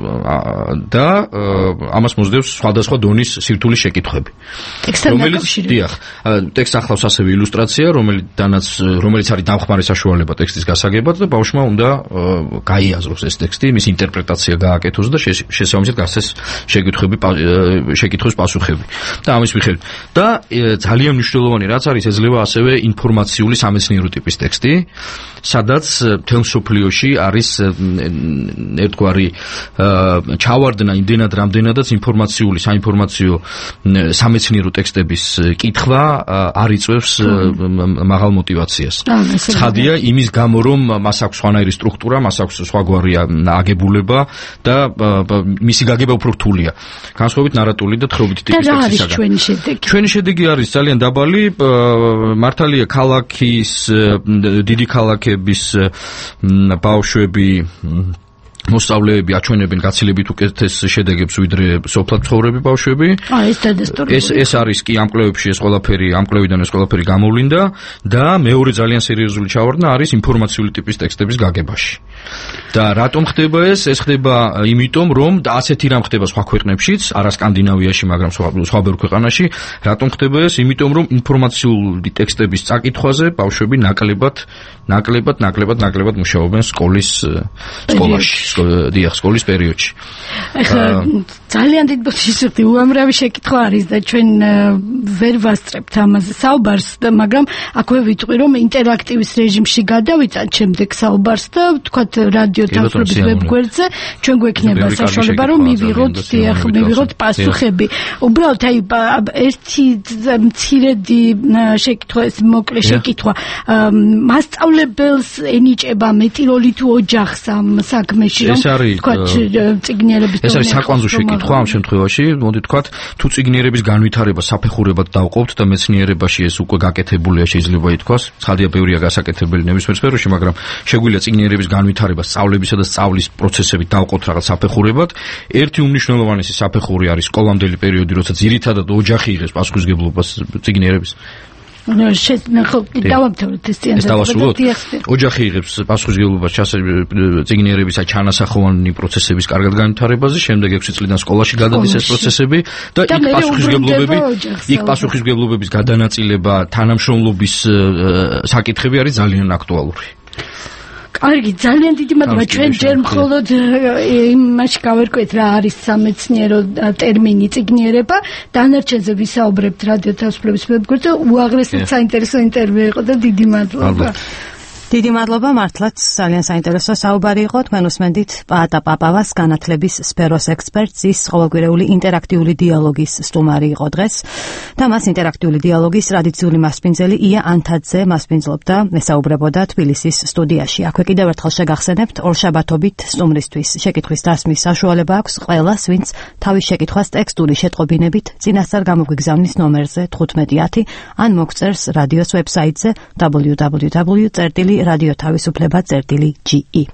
და ამას მოსდევს სხვადასხვა დონის სირთულის შეკითხვები. რომელიც, დიახ, ტექსტს ახლავს ასევე ილუსტრაცია, რომელიდანაც რომელიც არის დამხმარე საშუალება ტექსტის გასაგებად და ბავშვმა უნდა გაიაზროს ეს ტექსტი, მის ინტერპრეტაცია გააკეთოს და შესაბამისად გასცეს შეკითხვები, შეკითხვის პასუხები. და ამის მიხედვით და ძალიან მნიშვნელოვანი რაც არის, ეძლევა ასევე ინფორმაციული სამეცნიერო ტიპის ტექსტი, სადაც მთელ მსოფლიოში არის ერთგვარი ჩავარდნა იმდენად რამდენადაც ინფორმაციული, საინფორმაციო სამეცნიერო ტექსტების კითხვა არ იწვევს მაღალ მოტივაციას. ცხადია იმის გამო, რომ მას აქვს სხვანაირი სტრუქტურა, მას აქვს სხვაგვარი აგებულება და მისი გაგება უფრო რთულია. განსხვავებით ნარატიული და თხრობითი ტიპის ტექსტისაგან. და რა არის ჩვენი შედეგი? ჩვენი შედეგი არის ძალიან დაბალი, მართალია ქალაქის დიდი ქალაქების ბავშვები მოსწავლეები აჩვენებენ გაცილებით უკეთეს შედეგებს ვიდრე სოფლად მცხოვრები ბავშვები. აა ეს დადასტურებული. ეს ეს არის კი ამ კვლევებში ეს ყველაფერი, ამ კვლევიდან ეს ყველაფერი გამოვლინდა და მეორე ძალიან სერიოზული ჩავარდნა არის ინფორმაციული ტიპის ტექსტების გაგებაში. და რატომ ხდება ეს? ეს ხდება იმიტომ, რომ და ასეთი რამ ხდება სხვა ქვეყნებშიც, არა სკანდინავიაში, მაგრამ სხვა სხვა ბევრ ქვეყანაში. რატომ ხდება ეს? იმიტომ, რომ ინფორმაციული ტექსტების წაკითხვაზე ბავშვები ნაკლებად, ნაკლებად, ნაკლებად, ნაკლებად მუშაობენ სკოლის სკოლაში. დიახ, სკოლის პერიოდში. ახლა ძალიან დიდ ბოდიშით უამრავი შეკითხვა არის და ჩვენ ვერ ვასწრებთ ამაზე საუბარს, მაგრამ აქვე ვიტყვი, რომ ინტერაქტივის რეჟიმში გადავიწან შემდეგ საუბარს და თქვათ რადიო თანხმობის ვებგვერდზე ჩვენ გვექნება საშუალება, რომ მივიღოთ, დიახ, მივიღოთ პასუხები. უბრალოდ აი ერთი მცირედი შეკითხვა, ეს მოკლე შეკითხვა, მასწავლებელს ენიჭება მეტი როლი თუ ოჯახს ამ საქმეში? ეს არის ეს არის საკვანძო შეკითხვა ამ შემთხვევაში, მოდი ვთქვათ, თუ ციგნიერების განვითარება საფეხურებად დავყოფთ და მეცნიერებაში ეს უკვე გაკეთებულია, შეიძლება ითქვას, ცხადია ბევრია გასაკეთებელი ნებისმიერ სფეროში, მაგრამ შეგვიძლია ციგნიერების განვითარება სწავლებისა და სწავლის პროცესებით დავყოფთ რაღაც საფეხურებად. ერთი უმნიშვნელოვანესი საფეხური არის სკოლამდელი პერიოდი, როცა ძირითადად ოჯახი იღებს პასუხისმგებლობას ციგნიერების ну შეთნახო დავამთავრეთ ეს წინასწარ ოჯახი იღებს პასუხისმგებლობას ციგნიერების ჩანასახოვანი პროცესების კარგად განვითარებაზე, შემდეგ ექვსი წლიდან სკოლაში გადადის ეს პროცესები და იქ პასუხისმგებლობები იქ პასუხისმგებლობების გადანაწილება, თანამშრომლობის საკითხები არის ძალიან აქტუალური. კარგი, ძალიან დიდი მადლობა. ჩვენ ჯერ მხოლოდ იმაში გავერკვეთ რა არის სამეცნიერო ტერმინი ციგნიერება, დანარჩენზე ვისაუბრებთ რადიო თავისუფლების ვებგვერდზე. უაღრესად საინტერესო ინტერვიუ იყო და დიდი მადლობა. დიდი მადლობა, მართლაც ძალიან საინტერესო საუბარი იყო. თქვენ უსმენდით პაატა პაპავას, განათლების სფეროს ექსპერტს, ის ყოველკვირეული ინტერაქტიული დიალოგის სტუმარი იყო დღეს და მას ინტერაქტიული დიალოგის ტრადიციული მასპინძელი ია ანთაძე მასპინძლობდა, ესაუბრებოდა თბილისის სტუდიაში. აქვე კიდევ ერთხელ შეგახსენებთ, ორშაბათობით სტუმრისთვის შეკითხვის დასმის საშუალება აქვს ყველას, ვინც თავის შეკითხვას ტექსტური შეტყობინებით წინასწარ გამოგვიგზავნის ნომერზე თხუთმეტი ათი ან მოგწერს რადიოს ვებსაიტზე დაბლიუ დაბლიუ დაბლიუ წერტილი რადიო თავისუფლება წერტილი ჯი ი.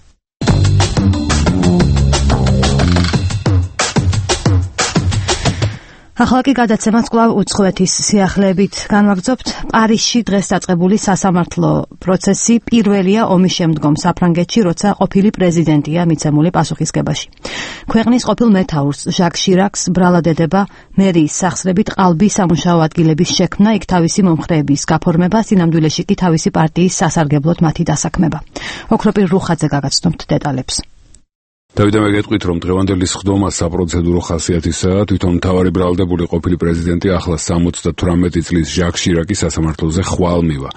ახლა კი გადაცემას კვლავ უცხოეთის სიახლეებით განვაგრძობთ. პარიზში დღეს დაწყებული სასამართლო პროცესი პირველია ომის შემდგომ საფრანგეთში, როცა ყოფილი პრეზიდენტია მიცემული პასუხისგებაში. ქვეყნის ყოფილ მეთაურს ჟაკ შირაკს ბრალადედება მერიის სახსრებით ყალბი სამუშაო ადგილების შექმნა, იქ თავისი მომხრეების გაფორმება, სინამდვილეში კი თავისი პარტიის სასარგებლოდ მათი დასაქმება. ოქროპირ რუხაძე გაგაცნობთ დეტალებს. დავით, მე გეტყვით, რომ დღევანდელი სხდომა საპროცედურო ხასიათისაა. თვითონ მთავარი ბრალდებული ყოფილი პრეზიდენტი ახლა სამოცდათვრამეტი წლის ჟაკ შირაკი სასამართლოზე ხვალ მივა.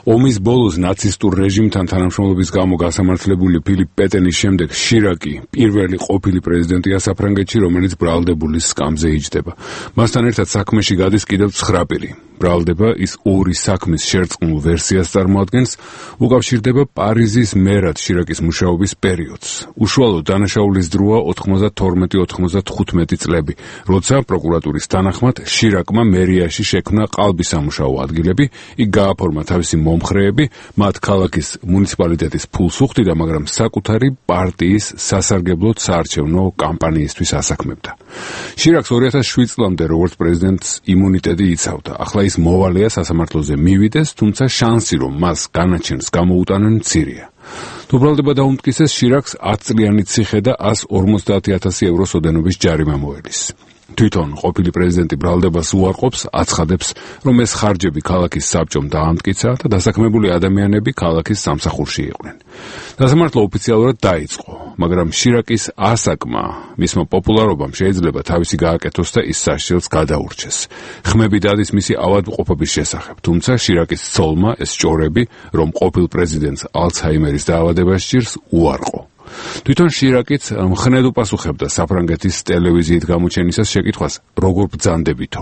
ომის ბოლოს ნაცისტურ რეჟიმთან თანამშრომლობის გამო გასამართლებული ფილიპ პეტენის შემდეგ შირაკი პირველი ყოფილი პრეზიდენტია საფრანგეთში, რომელიც ბრალდებულის სკამზე იჯდება. მასთან ერთად საქმეში გადის კიდევ ცხრა პირი. ბრალდება ის ორი საქმის შერწყმულ ვერსიას წარმოადგენს, უკავშირდება პარიზის მერად შირაკის მუშაობის პერიოდს. უშუალოდ დანაშაულის დროა ოთხმოცდათორმეტი ოთხმოცდათხუთმეტი წლები, როცა პროკურატურის თანახმად შირაკმა მერიაში შექმნა ყალბი სამუშაო ადგილები, იქ გააფორმა თავისი მომხრეები, მათ ქალაქის მუნიციპალიტეტის ფულს უხდიდა, მაგრამ საკუთარი პარტიის სასარგებლოდ საარჩევნო კამპანიისთვის ასაქმებდა. შირაკს ორი ათას შვიდ წლამდე როგორც პრეზიდენტს იმუნიტეტი იცავდა. ახლა ის მოვალეა სასამართლოზე მივიდეს, თუმცა შანსი რომ მას განაჩენს გამოუტანენ მცირეა. თუ ბრალდება დაუმტკიცეს, შირაკს ათწლიანი ციხე და ასს ორმოცდაათი ათასი ევროს ოდენობის ჯარიმა მოელის. თვითონ ყოფილი პრეზიდენტი ბრალდებას უარყოფს, აცხადებს, რომ ეს ხარჯები ქალაქის საბჭომ დაამტკიცა და დასაქმებული ადამიანები ქალაქის სამსახურში იყვნენ. სასამართლო ოფიციალურად დაიწყო, მაგრამ შირაკის ასაკმა, მისმა პოპულარობამ შეიძლება თავისი გააკეთოს და ის საშიშელს გადაურჩეს. ხმები დადის მისი ავადმყოფობის შესახებ, თუმცა შირაკის ცოლმა ეს ჭორები, რომ ყოფილ პრეზიდენტს ალცჰაიმერის დაავადება სჭირს, უარყო. თვითონ შირაკიც მხნედ უპასუხებდა საფრანგეთის ტელევიზიით გამოჩენისას შეკითხვას, როგორ ბრძანდებითო.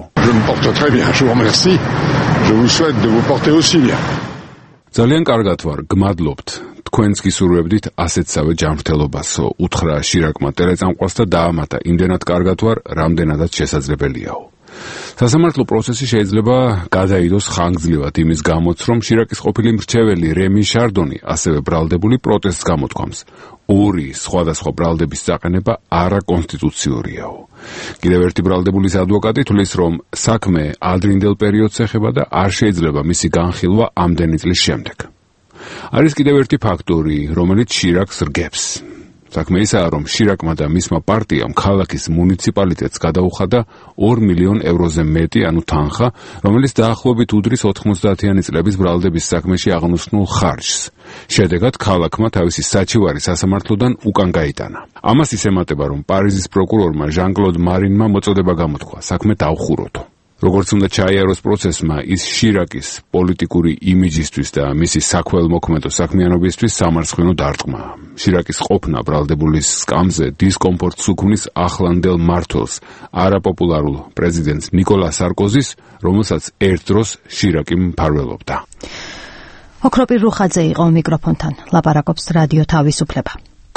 ძალიან კარგად ვარ, გმადლობთ. თქვენს გისურვებდით ასეთსავე ჯანმრთელობასო, უთხრა შირაკმა ტელეწამყვას და დაამატა, იმდენად კარგად ვარ, რამდენადაც შესაძლებელიაო. სასამართლო პროცესი შეიძლება გადაიდოს ხანგრძლივად იმის გამოც, რომ შირაკის ყოფილი მრჩეველი რემი შარდონი ასევე ბრალდებული პროტესტს გამოთქვამს. ორი სხვადასხვა ბრალდების დაყენება არაკონსტიტუციურიაო. კიდევ ერთი ბრალდებულის ადვოკატი თვლის, რომ საქმე ადრინდელ პერიოდს ეხება და არ შეიძლება მისი განხილვა ამდენი წლის შემდეგ. არის კიდევ ერთი ფაქტორი, რომელიც შირაკს რგებს. საქმე ისაა, რომ შირაკმა და მისმა პარტიამ ქალაქის მუნიციპალიტეტს გადაუხადა ორ მილიონ ევროზე მეტი, ანუ თანხა, რომელიც დაახლოებით უდრის ოთხმოცდაათიანი წლების ბრალდების საქმეში აღნოსნულ ხარჯს. შედეგად ქალაქმა თავისი საჩივარი სასამართლოდან უკან გაიტანა. ამას ის ემატება, რომ პარიზის პროკურორმა ჟან-კლოდ მარინმა მოწოდება გამოთქვა, საქმე დავხუროთო. როგორც უნდა ჩაიაროს პროცესმა, ის შირაკის პოლიტიკური იმიჯისთვის და მისი საქველმოქმედო საქმიანობისთვის სამარცხვინო დარტყმა. შირაკის ყოფნა ბრალდებულის სკამზე დისკომფორტს უქმნის ახლანდელ მმართველს, არაპოპულარულ პრეზიდენტს ნიკოლა სარკოზის, რომელსაც ერთ დროს შირაკი მფარველობდა. ოქროპირ რუხაძე იყო მიკროფონთან, ლაპარაკობს რადიო თავისუფლება.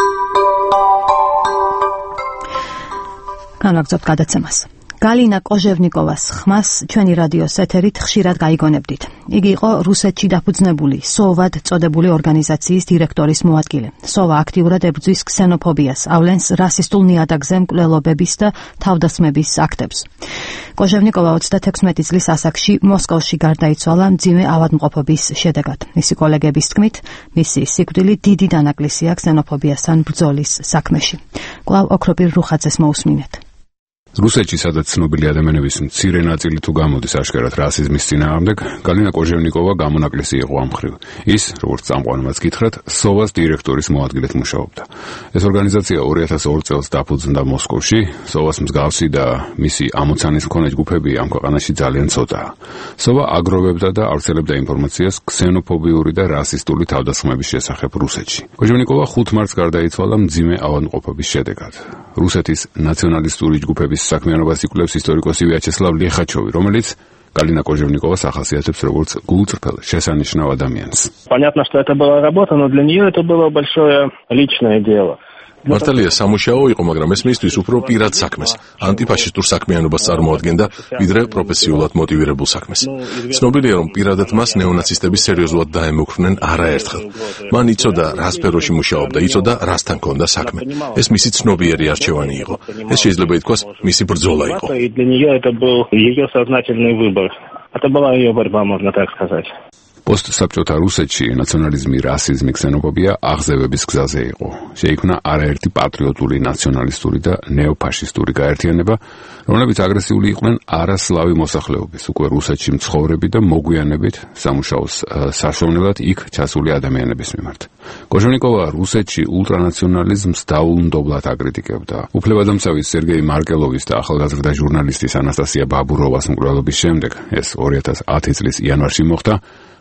განვაგრძობთ გადაცემას. გალინა კოჟევნიკოვას ხმას ჩვენი რადიოს ეთერით ხშირად გაიგონებდით. იგი იყო რუსეთში დაფუძნებული სოვად წოდებული ორგანიზაციის დირექტორის მოადგილე. სოვა აქტიურად ებრძვის ქსენოფობიას, ავლენს რასისტულ ნიადაგზე მკვლელობების და თავდასხმების აქტებს. კოჟევნიკოვა ოცდათექვსმეტი წლის ასაკში მოსკოვში გარდაიცვალა მძიმე ავადმყოფობის შედეგად. მისი კოლეგების თქმით, მისი სიკვდილი დიდი დანაკლისია ქსენოფობიასთან ბრძოლის საქმეში. კვლავ ოქროპირ რუხაძეს მოусმინეთ. რუსეთში, სადაც ცნობილი ადამიანების მცირე ნაწილი თუ გამოდის აშკარად რასიზმის წინააღმდეგ, გალინა კოჟევნიკოვა გამონაკლისი იყო ამ მხრივ. ის, როგორც წამყვანმაც გითხრათ, სოვას დირექტორის მოადგილედ მუშაობდა. ეს ორგანიზაცია ორი ათას ორ წელს დაფუძნდა მოსკოვში, სოვას მსგავსი და მისი ამოცანის მქონე ჯგუფები ამ ქვეყანაში ძალიან ცოტაა. სოვა აგროვებდა და ავრცელებდა ინფორმაციას ქსენოფობიური და რასისტული თავდასხმების შესახებ რუსეთში. კოჟევნიკოვა ხუთ მარტს გარდაიცვალა მძიმე ავადმყოფობის შედეგად. რუსეთის ნაციონალისტური ჯგუფების საქმიანობას იკვლევს ისტორიკოსი ვიაჩესლავ ლიხაჩოვი, რომელიც Галина Кожевникова ახასიათებს როგორც გულწრფელ შესანიშნავ ადამიანს. Понятно, что это была работа, но для нее это было большое личное дело. მართალია სამუშაო იყო, მაგრამ ეს მისთვის უფრო პირად საქმეს, ანტიფაშისტურ საქმიანობას წარმოადგენდა, ვიდრე პროფესიულად მოტივირებულ საქმეს. ცნობილია, რომ პირადად მას ნეონაცისტები სერიოზულად დაემუქრნენ არაერთხელ. მან იცოდა, რა სფეროში მუშაობდა, იცოდა, რასთან ჰქონდა საქმე. ეს მისი ცნობიერი არჩევანი იყო. ეს შეიძლება ითქვას, მისი ბრძოლა იყო. Для нее это был ее сознательный выбор. Это была ее борьба, можно так сказать. Постсაბჭოთა რუსეთში ნაციონალიზმი, რასიზმი, ქსენოფობია აღზევების გზაზე იყო. შეიქმნა არაერთი პატრიოტული, ნაციონალისტური და ნეოფაშისტური გაერთიანება, რომლებიც აგრესიული იყვნენ არასლავი მოსახლეობის, უკვე რუსეთში მცხოვრები და მოგვიანებით სამუშაოს საშოვნელად იქ ჩასული ადამიანების მიმართ. კოჟევნიკოვა რუსეთში ულტრანაციონალიზმს დაუნდობლად აკრიტიკებდა. უფლებადამცავი სერგეი მარკელოვის და ახალგაზრდა ჟურნალისტის ანასტასია ბაბუროვას მკვლელობის შემდეგ, ეს ორი ათას ათი წლის იანვარში მოხდა,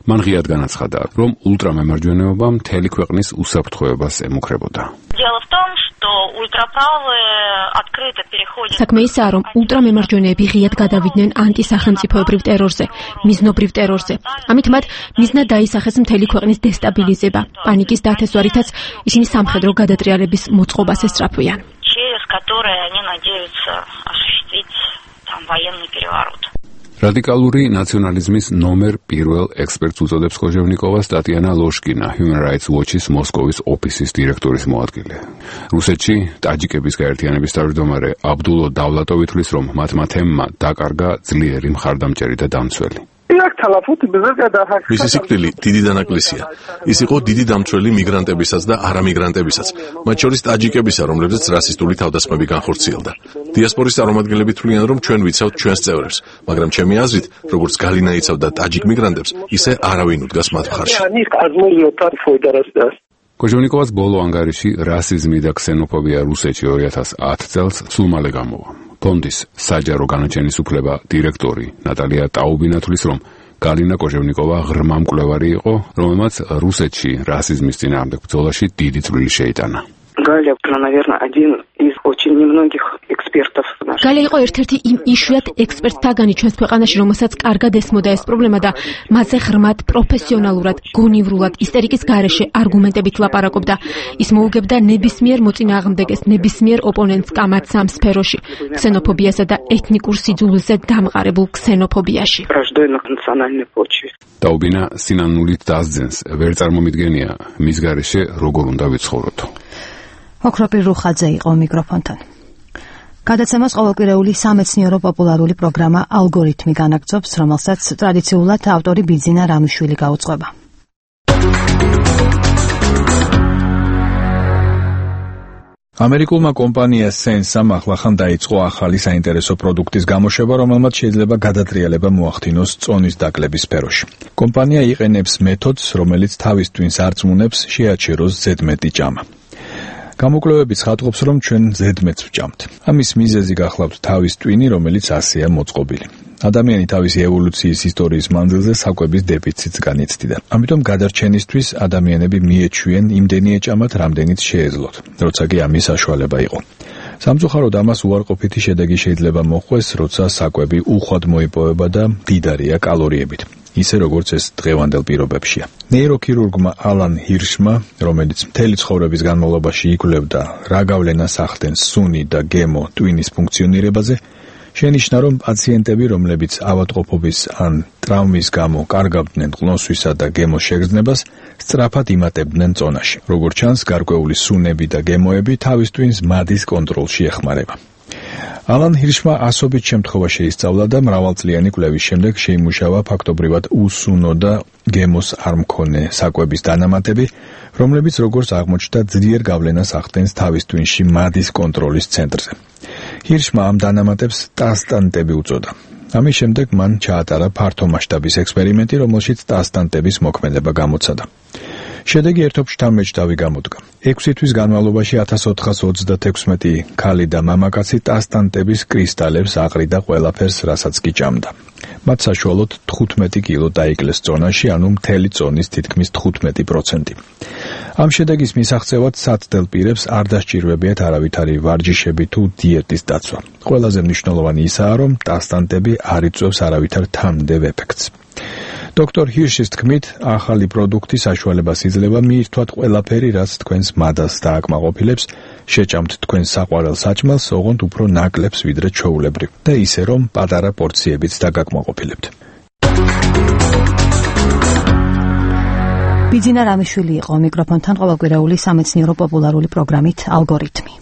მან ღიად განაცხადა, რომ ულტრამემარჯვენეობა მთელი ქვეყნის უსაფრთხოებას ემუქრებოდა. საქმე ისაა, რომ ულტრამემარჯვენეები ღიად გადავიდნენ ანტისახელმწიფოებრივ ტერორზე, მიზნობრივ ტერორზე. ამით მათ მიზნად დაისახეს მთელი ქვეყნის დესტაბილიზება. პანიკის დათესვარითაც ისინი სამხედრო გადატრიალების მოწყობას ესწრაფვიან. რადიკალური ნაციონალიზმის ნომერ პირველ ექსპერტს უწოდებს კოჟევნიკოვას ტატიანა ლოშკინა, Human Rights Watch-ის მოსკოვის ოფისის დირექტორის მოადგილე. რუსეთში ტაჯიკების გაერთიანების თავმჯდომარე აბდულო დავლატოვი თვლის, რომ მათმა თემმა დაკარგა ძლიერი მხარდამჭერი და დამცველი. მისი სიკვდილი დიდი დანაკლისია. ის იყო დიდი დამცველი მიგრანტებისაც და არამიგრანტებისაც, მათ შორის ტაჯიკებისა, რომლებზეც რასისტული თავდასხმები განხორციელდა. დიასპორის წარმომადგენლები თვლიან, რომ ჩვენ ვიცავთ ჩვენს წევრებს, მაგრამ ჩემი აზრით, როგორც გალინა იცავდა ტაჯიკ მიგრანტებს, ისე არავინ უდგას მათ მხარში. კოჟევნიკოვას ბოლო ანგარიში რასიზმი და ქსენოფობია რუსეთში ორი ათას ათი წელს სულ მალე გამოვა. ფონდის საჯარო განაჩენის უფლება დირექტორი ნატალია ტაუბინა თვლის, რომ გალინა კოჟევნიკოვა ღრმა მკვლევარი იყო, რომელმაც რუსეთში რასიზმის წინააღმდეგ ბრძოლაში დიდი წვლილი შეიტანა. გალია იყო ერთ-ერთი იმ იშვიათ ექსპერტთაგანი ჩვენს ქვეყანაში, რომელსაც კარგად ესმოდა ეს პრობლემა და მასზე ღრმად, პროფესიონალურად, გონივრულად, ისტერიკის გარეშე არგუმენტებით ლაპარაკობდა. ის მოუგებდა ნებისმიერ მოწინააღმდეგეს, ნებისმიერ ოპონენტს კამათს ამ სფეროში, ქსენოფობიასა და ეთნიკურ სიძულვილზე დამყარებულ ქსენოფობიაში. ტაუბინა სინანულით დასძენს, ვერ წარმომიდგენია მის გარეშე როგორ უნდა ვიცხოვროთ. ოქროპირ რუხაძე იყო მიკროფონთან. გადაცემას ყოველკვირეული სამეცნიერო პოპულარული პროგრამა ალგორითმი განაგრძობს, რომელსაც ტრადიციულად ავტორი ბიძინა რამიშვილი გაუძღვება. ამერიკულმა კომპანია Sense-ამ ახლახან დაიწყო ახალი საინტერესო პროდუქტის გამოშვება, რომელმაც შეიძლება გადატრიალება მოახდინოს წონის დაკლების სფეროში. კომპანია იყენებს მეთოდს, რომელიც თავის ტვინს არწმუნებს შეაჩეროს ზედმეტი ჭამა. გამოკვლევები ცხადყოფს, რომ ჩვენ ზედმეტს ვჭამთ. ამის მიზეზი გახლავთ თავის ტვინი, რომელიც ასეა მოწყობილი. ადამიანი თავისი ევოლუციის ისტორიის მანძილზე საკვების დეფიციტს განიცდიდა. ამიტომ გადარჩენისთვის ადამიანები მიეჩვიენ იმდენი ეჭამათ, რამდენიც შეეძლოთ, როცა კი ამის საშუალება იყო. სამწუხაროდ ამას უარყოფითი შედეგი შეიძლება მოჰყვეს, როცა საკვები უხვად მოიპოვება და მდიდარია კალორიებით. ისე როგორც ეს დღევანდელ პირობებშია. ნეიროქირურგმა ალან ჰირშმა, რომელიც მთელი ცხოვრების განმავლობაში იკვლევდა რა გავლენას ახდენს სუნი და გემო ტვინის ფუნქციონირებაზე, შენიშნა, რომ პაციენტები, რომლებიც ავადმყოფობის ან ტრავმის გამო კარგავდნენ ყნოსვისა და გემოს შეგრძნებას, სწრაფად იმატებდნენ წონაში. როგორც ჩანს, გარკვეული სუნები და გემოები თავის ტვინს მადის კონტროლში ეხმარება. ალან ჰირშმა ასობით შემთხვევა შეისწავლა და მრავალწლიანი კვლევის შემდეგ შეიმუშავა ფაქტობრივად უსუნო და გემოს არ მქონე საკვების დანამატები, რომლებიც როგორც აღმოჩნდა ძლიერ გავლენას ახდენს თავის ტვინში მადის კონტროლის ცენტრზე. ჰირშმა ამ დანამატებს ტასტანტები უწოდა. ამის შემდეგ მან ჩაატარა ფართო მასშტაბის ექსპერიმენტი, რომელშიც ტასტანტების მოქმედება გამოცადა. შედეგი ერთობშთამბეჭდავი გამოდგა. ექვსი თვის განმავლობაში ათას ოთხას ოცდათექვსმეტი ქალი და მამაკაცი ტასტანტების კრისტალებს აყრიდა ყველაფერს, რასაც კი ჭამდა. მათ საშუალოდ თხუთმეტი კილო დაიკლეს წონაში, ანუ მთელი წონის თითქმის თხუთმეტი პროცენტი. ამ შედეგის მისაღწევად საცდელ პირებს არ დასჭირვებიათ არავითარი ვარჯიშები თუ დიეტის დაცვა. ყველაზე მნიშვნელოვანი ისაა, რომ ტასტანტები არ იწვევს არავითარ თანმდევ ეფექტს. დოქტორ ჰირშის თქმით, ახალი პროდუქტი საშუალებას იძლევა მიირთვათ ყველაფერი, რაც თქვენს მადას დააკმაყოფილებს, შეჭამთ თქვენს საყვარელ საჭმელს, ოღონდ უფრო ნაკლებს ვიდრე ჩვეულებრივ და ისე რომ პატარა პორციებიც დაგაკმაყოფილებთ. ბიძინა რამიშვილი იყო მიკროფონთან ყოველკვირეული სამეცნიერო პოპულარული პროგრამით ალგორითმი.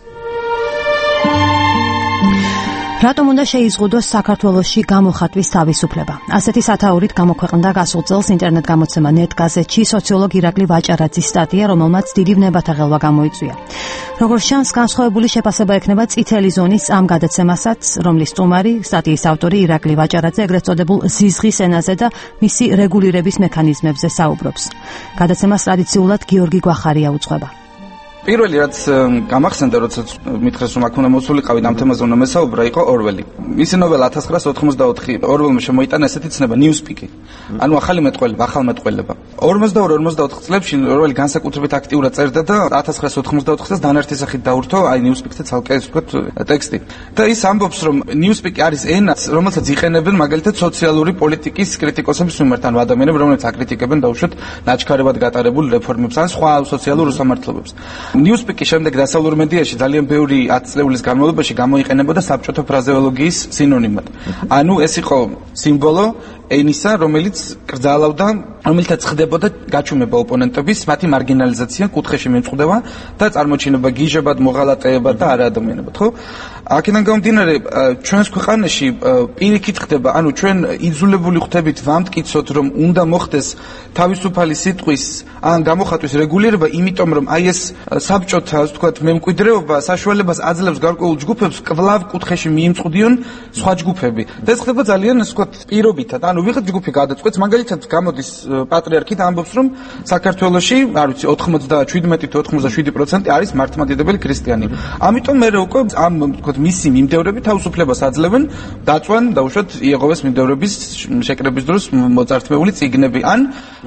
რატომ უნდა შეიზღუდოს საქართველოში გამოხატვის თავისუფლება? ასეთი სათაურით გამოქვეყნდა გასულ წელს ინტერნეტ გამოცემა ნეტ გაზეთში სოციოლოგ ირაკლი ვაჭარაძის სტატია, რომელმაც დიდი ვნებათა ღელვა გამოიწვია. როგორც ჩანს, განსხვავებული შეფასება ექნება წითელი ზონის ამ გადაცემასაც, რომლის სტუმარი, სტატიის ავტორი ირაკლი ვაჭარაძე ეგრეთ წოდებულ ზიზღის ენაზე და მისი რეგულირების მექანიზმებზე საუბრობს. გადაცემას ტრადიციულად გიორგი გვახარია უძღვება. პირველი რაც გამახსენდა, როცა მითხრეს რომ აქ უნდა მოსულიყავი ამ თემაზე უნდა მესაუბრა, იყო ორველი. მისი ნოველა ათას ცხრაასი ოთხმოცდაოთხი ორველმა შემოიტანა ესეთი ცნება ნიუსპიკი. ანუ ახალი მეტყველება, ახალმეტყველება. ორმოცდაორი ორმოცდაოთხ წლებში ორველი განსაკუთრებით აქტიურად წერდა და ათას ცხრაასი ოთხმოცდაოთხ წელს დანართი სახით დაურთო აი ნიუსპიკზე ცალკე ეს ვთქვათ ტექსტი. და ის ამბობს რომ ნიუსპიკი არის ენა, რომელსაც იყენებენ მაგალითად სოციალური პოლიტიკის კრიტიკოსების მიმართ, ანუ ადამიანები, რომლებიც აკრიტიკებენ დაუშვათ ნაჩქარებად გატარებულ რეფორმებს ან სხვა სოციალურ უსამართლობებს. ნიუსპიკის შემდეგ დასავლურ მედიაში ძალიან ბევრი ათი წლების განმავლობაში გამოიყენებოდა საბჭოთა ფრაზეოლოგიის სინონიმად. ანუ ეს იყო სიმბოლო ენისა, რომელიც კრძალავდა, რომელთაც ხდებოდა გაჩუმება ოპონენტების, მათი მარგინალიზაცია, კუთხეში მიმწყდება და წარმოჩინება გიჟებად, მოღალატეებად და არაადამიანებად, ხო? აქედან გამომდინარე, ჩვენს ქვეყანაში პირიქით ხდება, ანუ ჩვენ იძულებული ხდებით ვამტკიცოთ, რომ უნდა მოხდეს თავისუფალი სიტყვის ან გამოხატვის რეგულირება, იმიტომ რომ აი ეს საბჭოთა, ასე ვთქვათ, მემკვიდრეობა საშუალებას აძლევს გარკვეულ ჯგუფებს კვლავ კუთხეში მიიმწყდიონ სხვა ჯგუფები. და ეს ხდება ძალიან, ასე ვთქვათ, პირობითად. ანუ ვიღაც ჯგუფი გადაწყვეტს, მაგალითად გამოდის პატრიარქი და ამბობს, რომ საქართველოში, არ ვიცი, ოცდაშვიდმეტი თუ ოცდაშვიდი პროცენტი არის მართლმადიდებელი ქრისტიანი. ამიტომ მე უკვე ამ ვთქვათ მისი მიმდევრები თავისუფლებას აძლევენ დაწვან დაუშვათ იეღოვეს მიმდევრების შეკრების დროს მოწართმეული წიგნები ან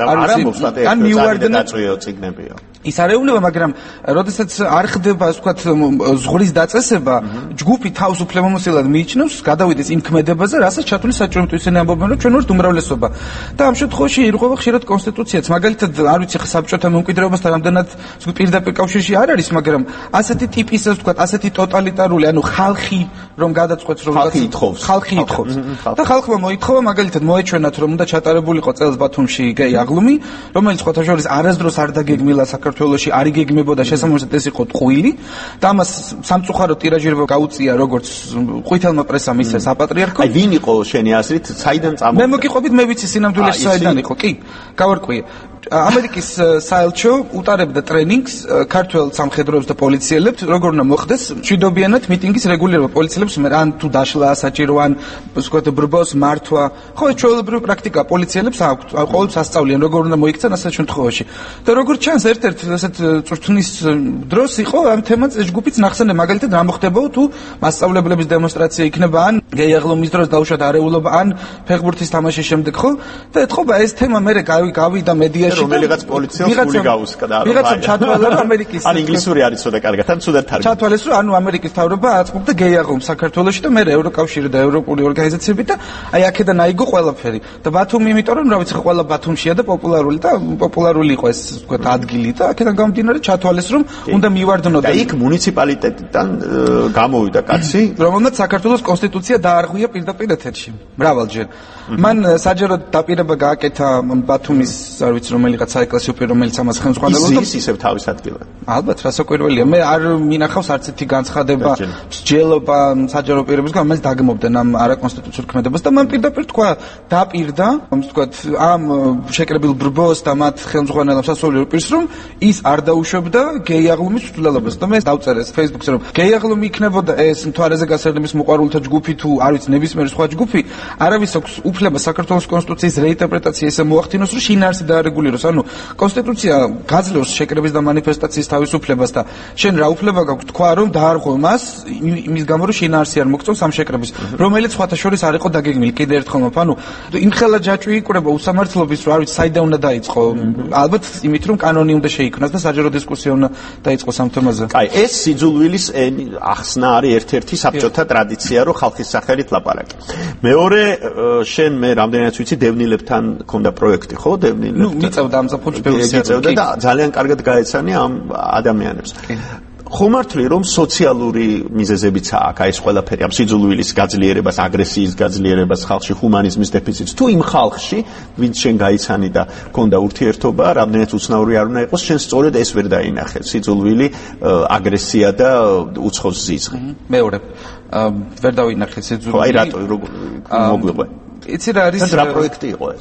ან მიუვარდნენ დაწვიო წიგნებიო. ის არეულება, მაგრამ როდესაც არ ხდება, ასე ვთქვათ, ზღვრის დაწესება, ჯგუფი თავისუფლებამოსილად მიიჩნევს, გადავიდეს იმ ქმედებაზე, რასაც ჩათვლი საჭიროა, ისინი ამბობენ, რომ ჩვენ ვართ უმრავლესობა. და ამ შემთხვევაში ირღვევა ხშირად კონსტიტუციაც. მაგალითად, არ ვიცი, საბჭოთა მემკვიდრეობასთან რამდენად პირდაპირ კავშირში არ არის, მაგრამ ასეთი ტიპის, ასე ვთქვათ, ასეთი ტოტალიტარული, ანუ ხალხი რომ გადაწყვეტს, რომ ხალხი ითხოვს, ხალხი ითხოვს. და ხალხმა მოითხოვა, მაგალითად, მოეჩვენათ, რომ უნდა ჩატარებულიყო წელს ბათუმში გეი აღლუმი, რომელიც ხოთა შორის არასდროს არ დაგეგმილა საქართველოში, არ იგეგმებოდა, შესაბამისად ეს იყო ტყუილი და ამას სამწუხარო ტირაჟირება გაუწია როგორც ყვითელმა პრესამ, ისე საპატრიარქო. აი ვინ იყო შენი აზრით, საიდან წამოვიდა? მე მოგიყვებით, მე ვიცი სინამდვილეში საიდან იყო. კი, გავარკვიე. ამერიკის საელჩო უტარებდა ტრენინგს ქართველ სამხედროებს და პოლიციელებს, როგორ უნდა მოხდეს მშვიდობიანად მიტინგის რეგულირება. პოლიციელებს ან თუ დაშლა საჭირო, ან ვთქვათ ბრბოს მართვა. ხო, ეს ჩვეულებრივი პრაქტიკა პოლიციელებს აქვთ, ყოველთვის ასწავლიან როგორ უნდა მოიქცენ ასეთ შემთხვევაში. და როგორც ჩანს, ერთ-ერთ ასეთ წვრთნის დროს იყო ამ თემაც ეს ჯგუფიც ნახსენე, მაგალითად რა მოხდებოდა თუ მასწავლებლების დემონსტრაცია იქნება, ან გეი აღლუმის დროს დაუშვათ არეულობა, ან ფეხბურთის თამაშის შემდეგ, ხო? და ეთქობა ეს თემა მე გავიდა მედიაში. რომელიღაც პოლიციელს გული გაუსკდა. ვიღაცამ ჩათვალა რომ ამერიკის ან ინგლისური არის ცოტა კარგად, ან ცუდად თარგმნა. ჩათვალეს რომ ანუ ამერიკის თავრობა აწმობდა გეი აღლუმს საქართველოში და მე ევროკავშირი და ევროპული ორგანიზაციები და აი აქედან აიგო ყველაფერი. და ბათუმი იმიტომ რომ რა ვიცი ყველა ბათუმშია და პოპულარული და პოპულარული იყო ეს ვთქვათ ადგილი და აქედან გამომდინარე ჩათვალეს რომ უნდა მივარდნოდან. და იქ მუნიციპალიტეტიდან გამოვიდა კაცი, რომელმაც საქართველოს კონსტიტუცია დაარღვია პირდაპირ ეთერში მრავალჯერ. მან საჯაროდ დაპირება გააკეთა ბათუმის, არ ვიცი რომელიღაც საეკლესიო პირ, რომელიც ამას ხელმძღვანელობდა. ის ისევ თავის ადგილად. ალბათ, რასაკვირველია. მე არ მინახავს არც ერთი განცხადება, მსჯელობა საჯარო პირებისგან, რომელიც დაგმობდნენ ამ არაკონსტიტუციურ ქმედებას და მან პირდაპირ თქვა, დაპირდა, ვთქვათ, ამ შეკრებილ ბრბოს და მათ ხელმძღვანელ სასულიერო პირს, რომ ის არ დაუშვებდა გეი აღლუმის ცვლილებას. და მე დავწერეს Facebook-ზე, რომ გეი აღლუმი იქნებოდა ეს მთვარეზე გასერდების მოყვარულთა ჯგუფი თუ არ ვიცი ნებისმიერი სხვა ჯგუფი, არავის აქვს უფლება საქართველოს კონსტიტუციის რეინტერპრეტაცია ისე მოახდინოს, რომ შინაარსი დაარეგულიროს. ანუ კონსტიტუცია გაძლევს შეკრების და მანიფესტაციის თავისუფლებას და შენ რა უფლება გაქვს თქვა, რომ დაარღვევ მას იმის გამო, რომ შინაარსი არ მოგწონს ამ შეკრების, რომელიც სხვათა შორის არ იყო დაგეგმილი. კიდე ერთხელ მოფ, ანუ იმხელა ჯაჭვი იყრება უსამართლობის, რომ არ ვიცი საიდან უნდა დაიწყო. ალბათ იმით, რომ კანონი უნდა შეიქმნას და საჯარო დისკუსია უნდა დაიწყოს ამ თემაზე. კაი, ეს სიძულვილის ახსნა არის ერთ-ერთი საბჭოთა ტრადიცია, რომ ხალხის სახელით ლაპარაკი. მეორე, შენ მე რამდენიც ვიცი, დევნილებთან ქონდა პროექტი, ხო? დევნილებთან. ნუ მიწევდა ამ საფუძვლად გიწევდა და ძალიან კარგად გაეცანია ამ ადამიანებს. ხომართლი რომ სოციალური მიზეზებიც აქვს აი ეს ყველაფერი ამ სიძულვილის გაძლიერებას, აგრესიის გაძლიერებას, ხალხში ჰუმანიზმის დეფიციტს, თუ იმ ხალხში, ვინც შენ გაიცანი და ქონდა ურთიერთობა, რამდენიც უცნაური არ უნდა იყოს, შენ სწორედ ეს ვერ დაინახე, სიძულვილი, აგრესია და უცხოს ზიზღი. მეორე, ვერ დავინახე სიძულვილი. აი რატო მოგვიყვე? იცი რა არის? რა პროექტი იყო ეს?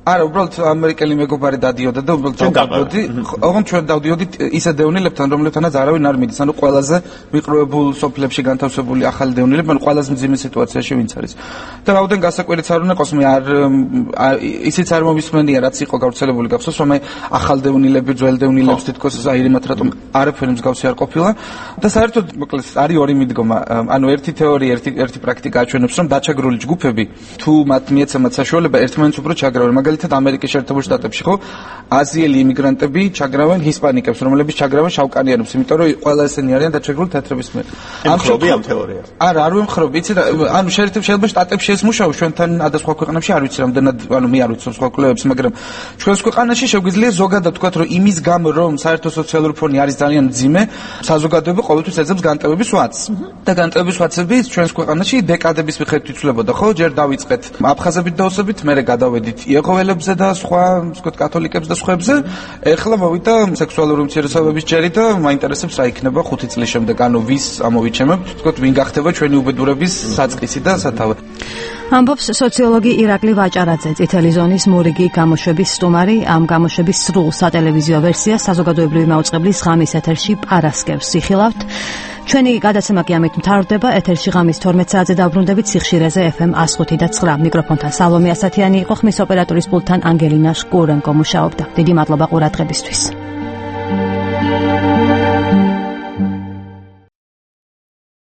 არა, უბრალოდ ამერიკელი მეგობარი დადიოდა და უბრალოდ დავდიოდი. ოღონდ ჩვენ დავდიოდით ისე დევნილებთან, რომლებთანაც არავინ არ მიდის. ანუ ყველაზე მიყრუებულ სოფლებში განთავსებული ახალი დევნილები, ანუ ყველაზე მძიმე სიტუაციაში ვინც არის. და რაუდენ გასაკვირიც არ უნდა ყოს, მე არ ისიც არ მომისმენია, რაც იყო გავრცელებული გახსოვს, რომ ახალ დევნილები, ძველ დევნილებს თითქოს აირიმათ, რატომ არაფერი მსგავსი არ ყოფილა. და საერთოდ მოკლედ არის ორი მიდგომა. ანუ ერთი თეორია, ერთი ერთი პრაქტიკა აჩვენებს, რომ დაჩაგრული ჯგუფები თუ მათ მიეცემათ საშუალება ერთმანეთს უფრო ჩაგრავენ. მაგალითად ამერიკის შეერთებულ შტატებში ხო აზიელი იმიგრანტები ჩაგრავენ ჰისპანიკებს, რომლებიც ჩაგრავენ შავკანიანებს, იმიტომ რომ ყველა ესენი არიან დაჩაგრული თეთრების მიერ. ამ ხრობი ამ თეორიას. არა, არ ვემხრობ, იცი რა, ანუ შეიძლება შტატებში ეს მუშაობს, ჩვენთან და სხვა ქვეყნებში არ ვიცი რამდენად, ანუ მე არ ვიცი სხვა კვლევებს, მაგრამ ჩვენს ქვეყანაში შეგვიძლია ზოგადად ვთქვათ, რომ იმის გამო, რომ საერთო სოციალური ფონი არის ძალიან მძიმე, საზოგადოება ყოველთვის ეძებს განტევების ვაცს. და განტევების ვაცები ჩვენს ქვეყანაში დეკადების მიხედვით იცვლებოდა, ხო? ჯერ დავიწყეთ აფხაზებით და ოსებით, მერე გადავედით იეჰოველებზე და სხვა, ვთქვათ, კათოლიკებს და სხვებზე. ეხლა მოვიდა სექსუალური უმცირესობების ჯერი და მაინტერესებს რა იქნება ხუთი წლის შემდეგ, ანუ ვის ამოვიჩემებთ, ვთქვათ, ვინ გახდება ჩვენი უბედურების საწყისი და სათავე. ამბობს სოციოლოგი ირაკლი ვაჭარაძე, წითელი ზონის მორიგი გამოშვების სტუმარი. ამ გამოშვების სრულ სატელევიზიო ვერსიას საზოგადოებრივი მაუწყებლის ღამის ეთერში პარასკევს იხილავთ. ჩვენი გადაცემა კი ამით მთავრდება. ეთერში ღამის თორმეტ საათზე დავბრუნდებით სიხშირეზე ეფ ემ one oh five და nine. მიკროფონთან სალომე ასათიანი იყო, ხმის ოპერატორის პულტთან ანგელინა შკურენკო მუშაობდა. დიდი მადლობა ყურადღებისთვის.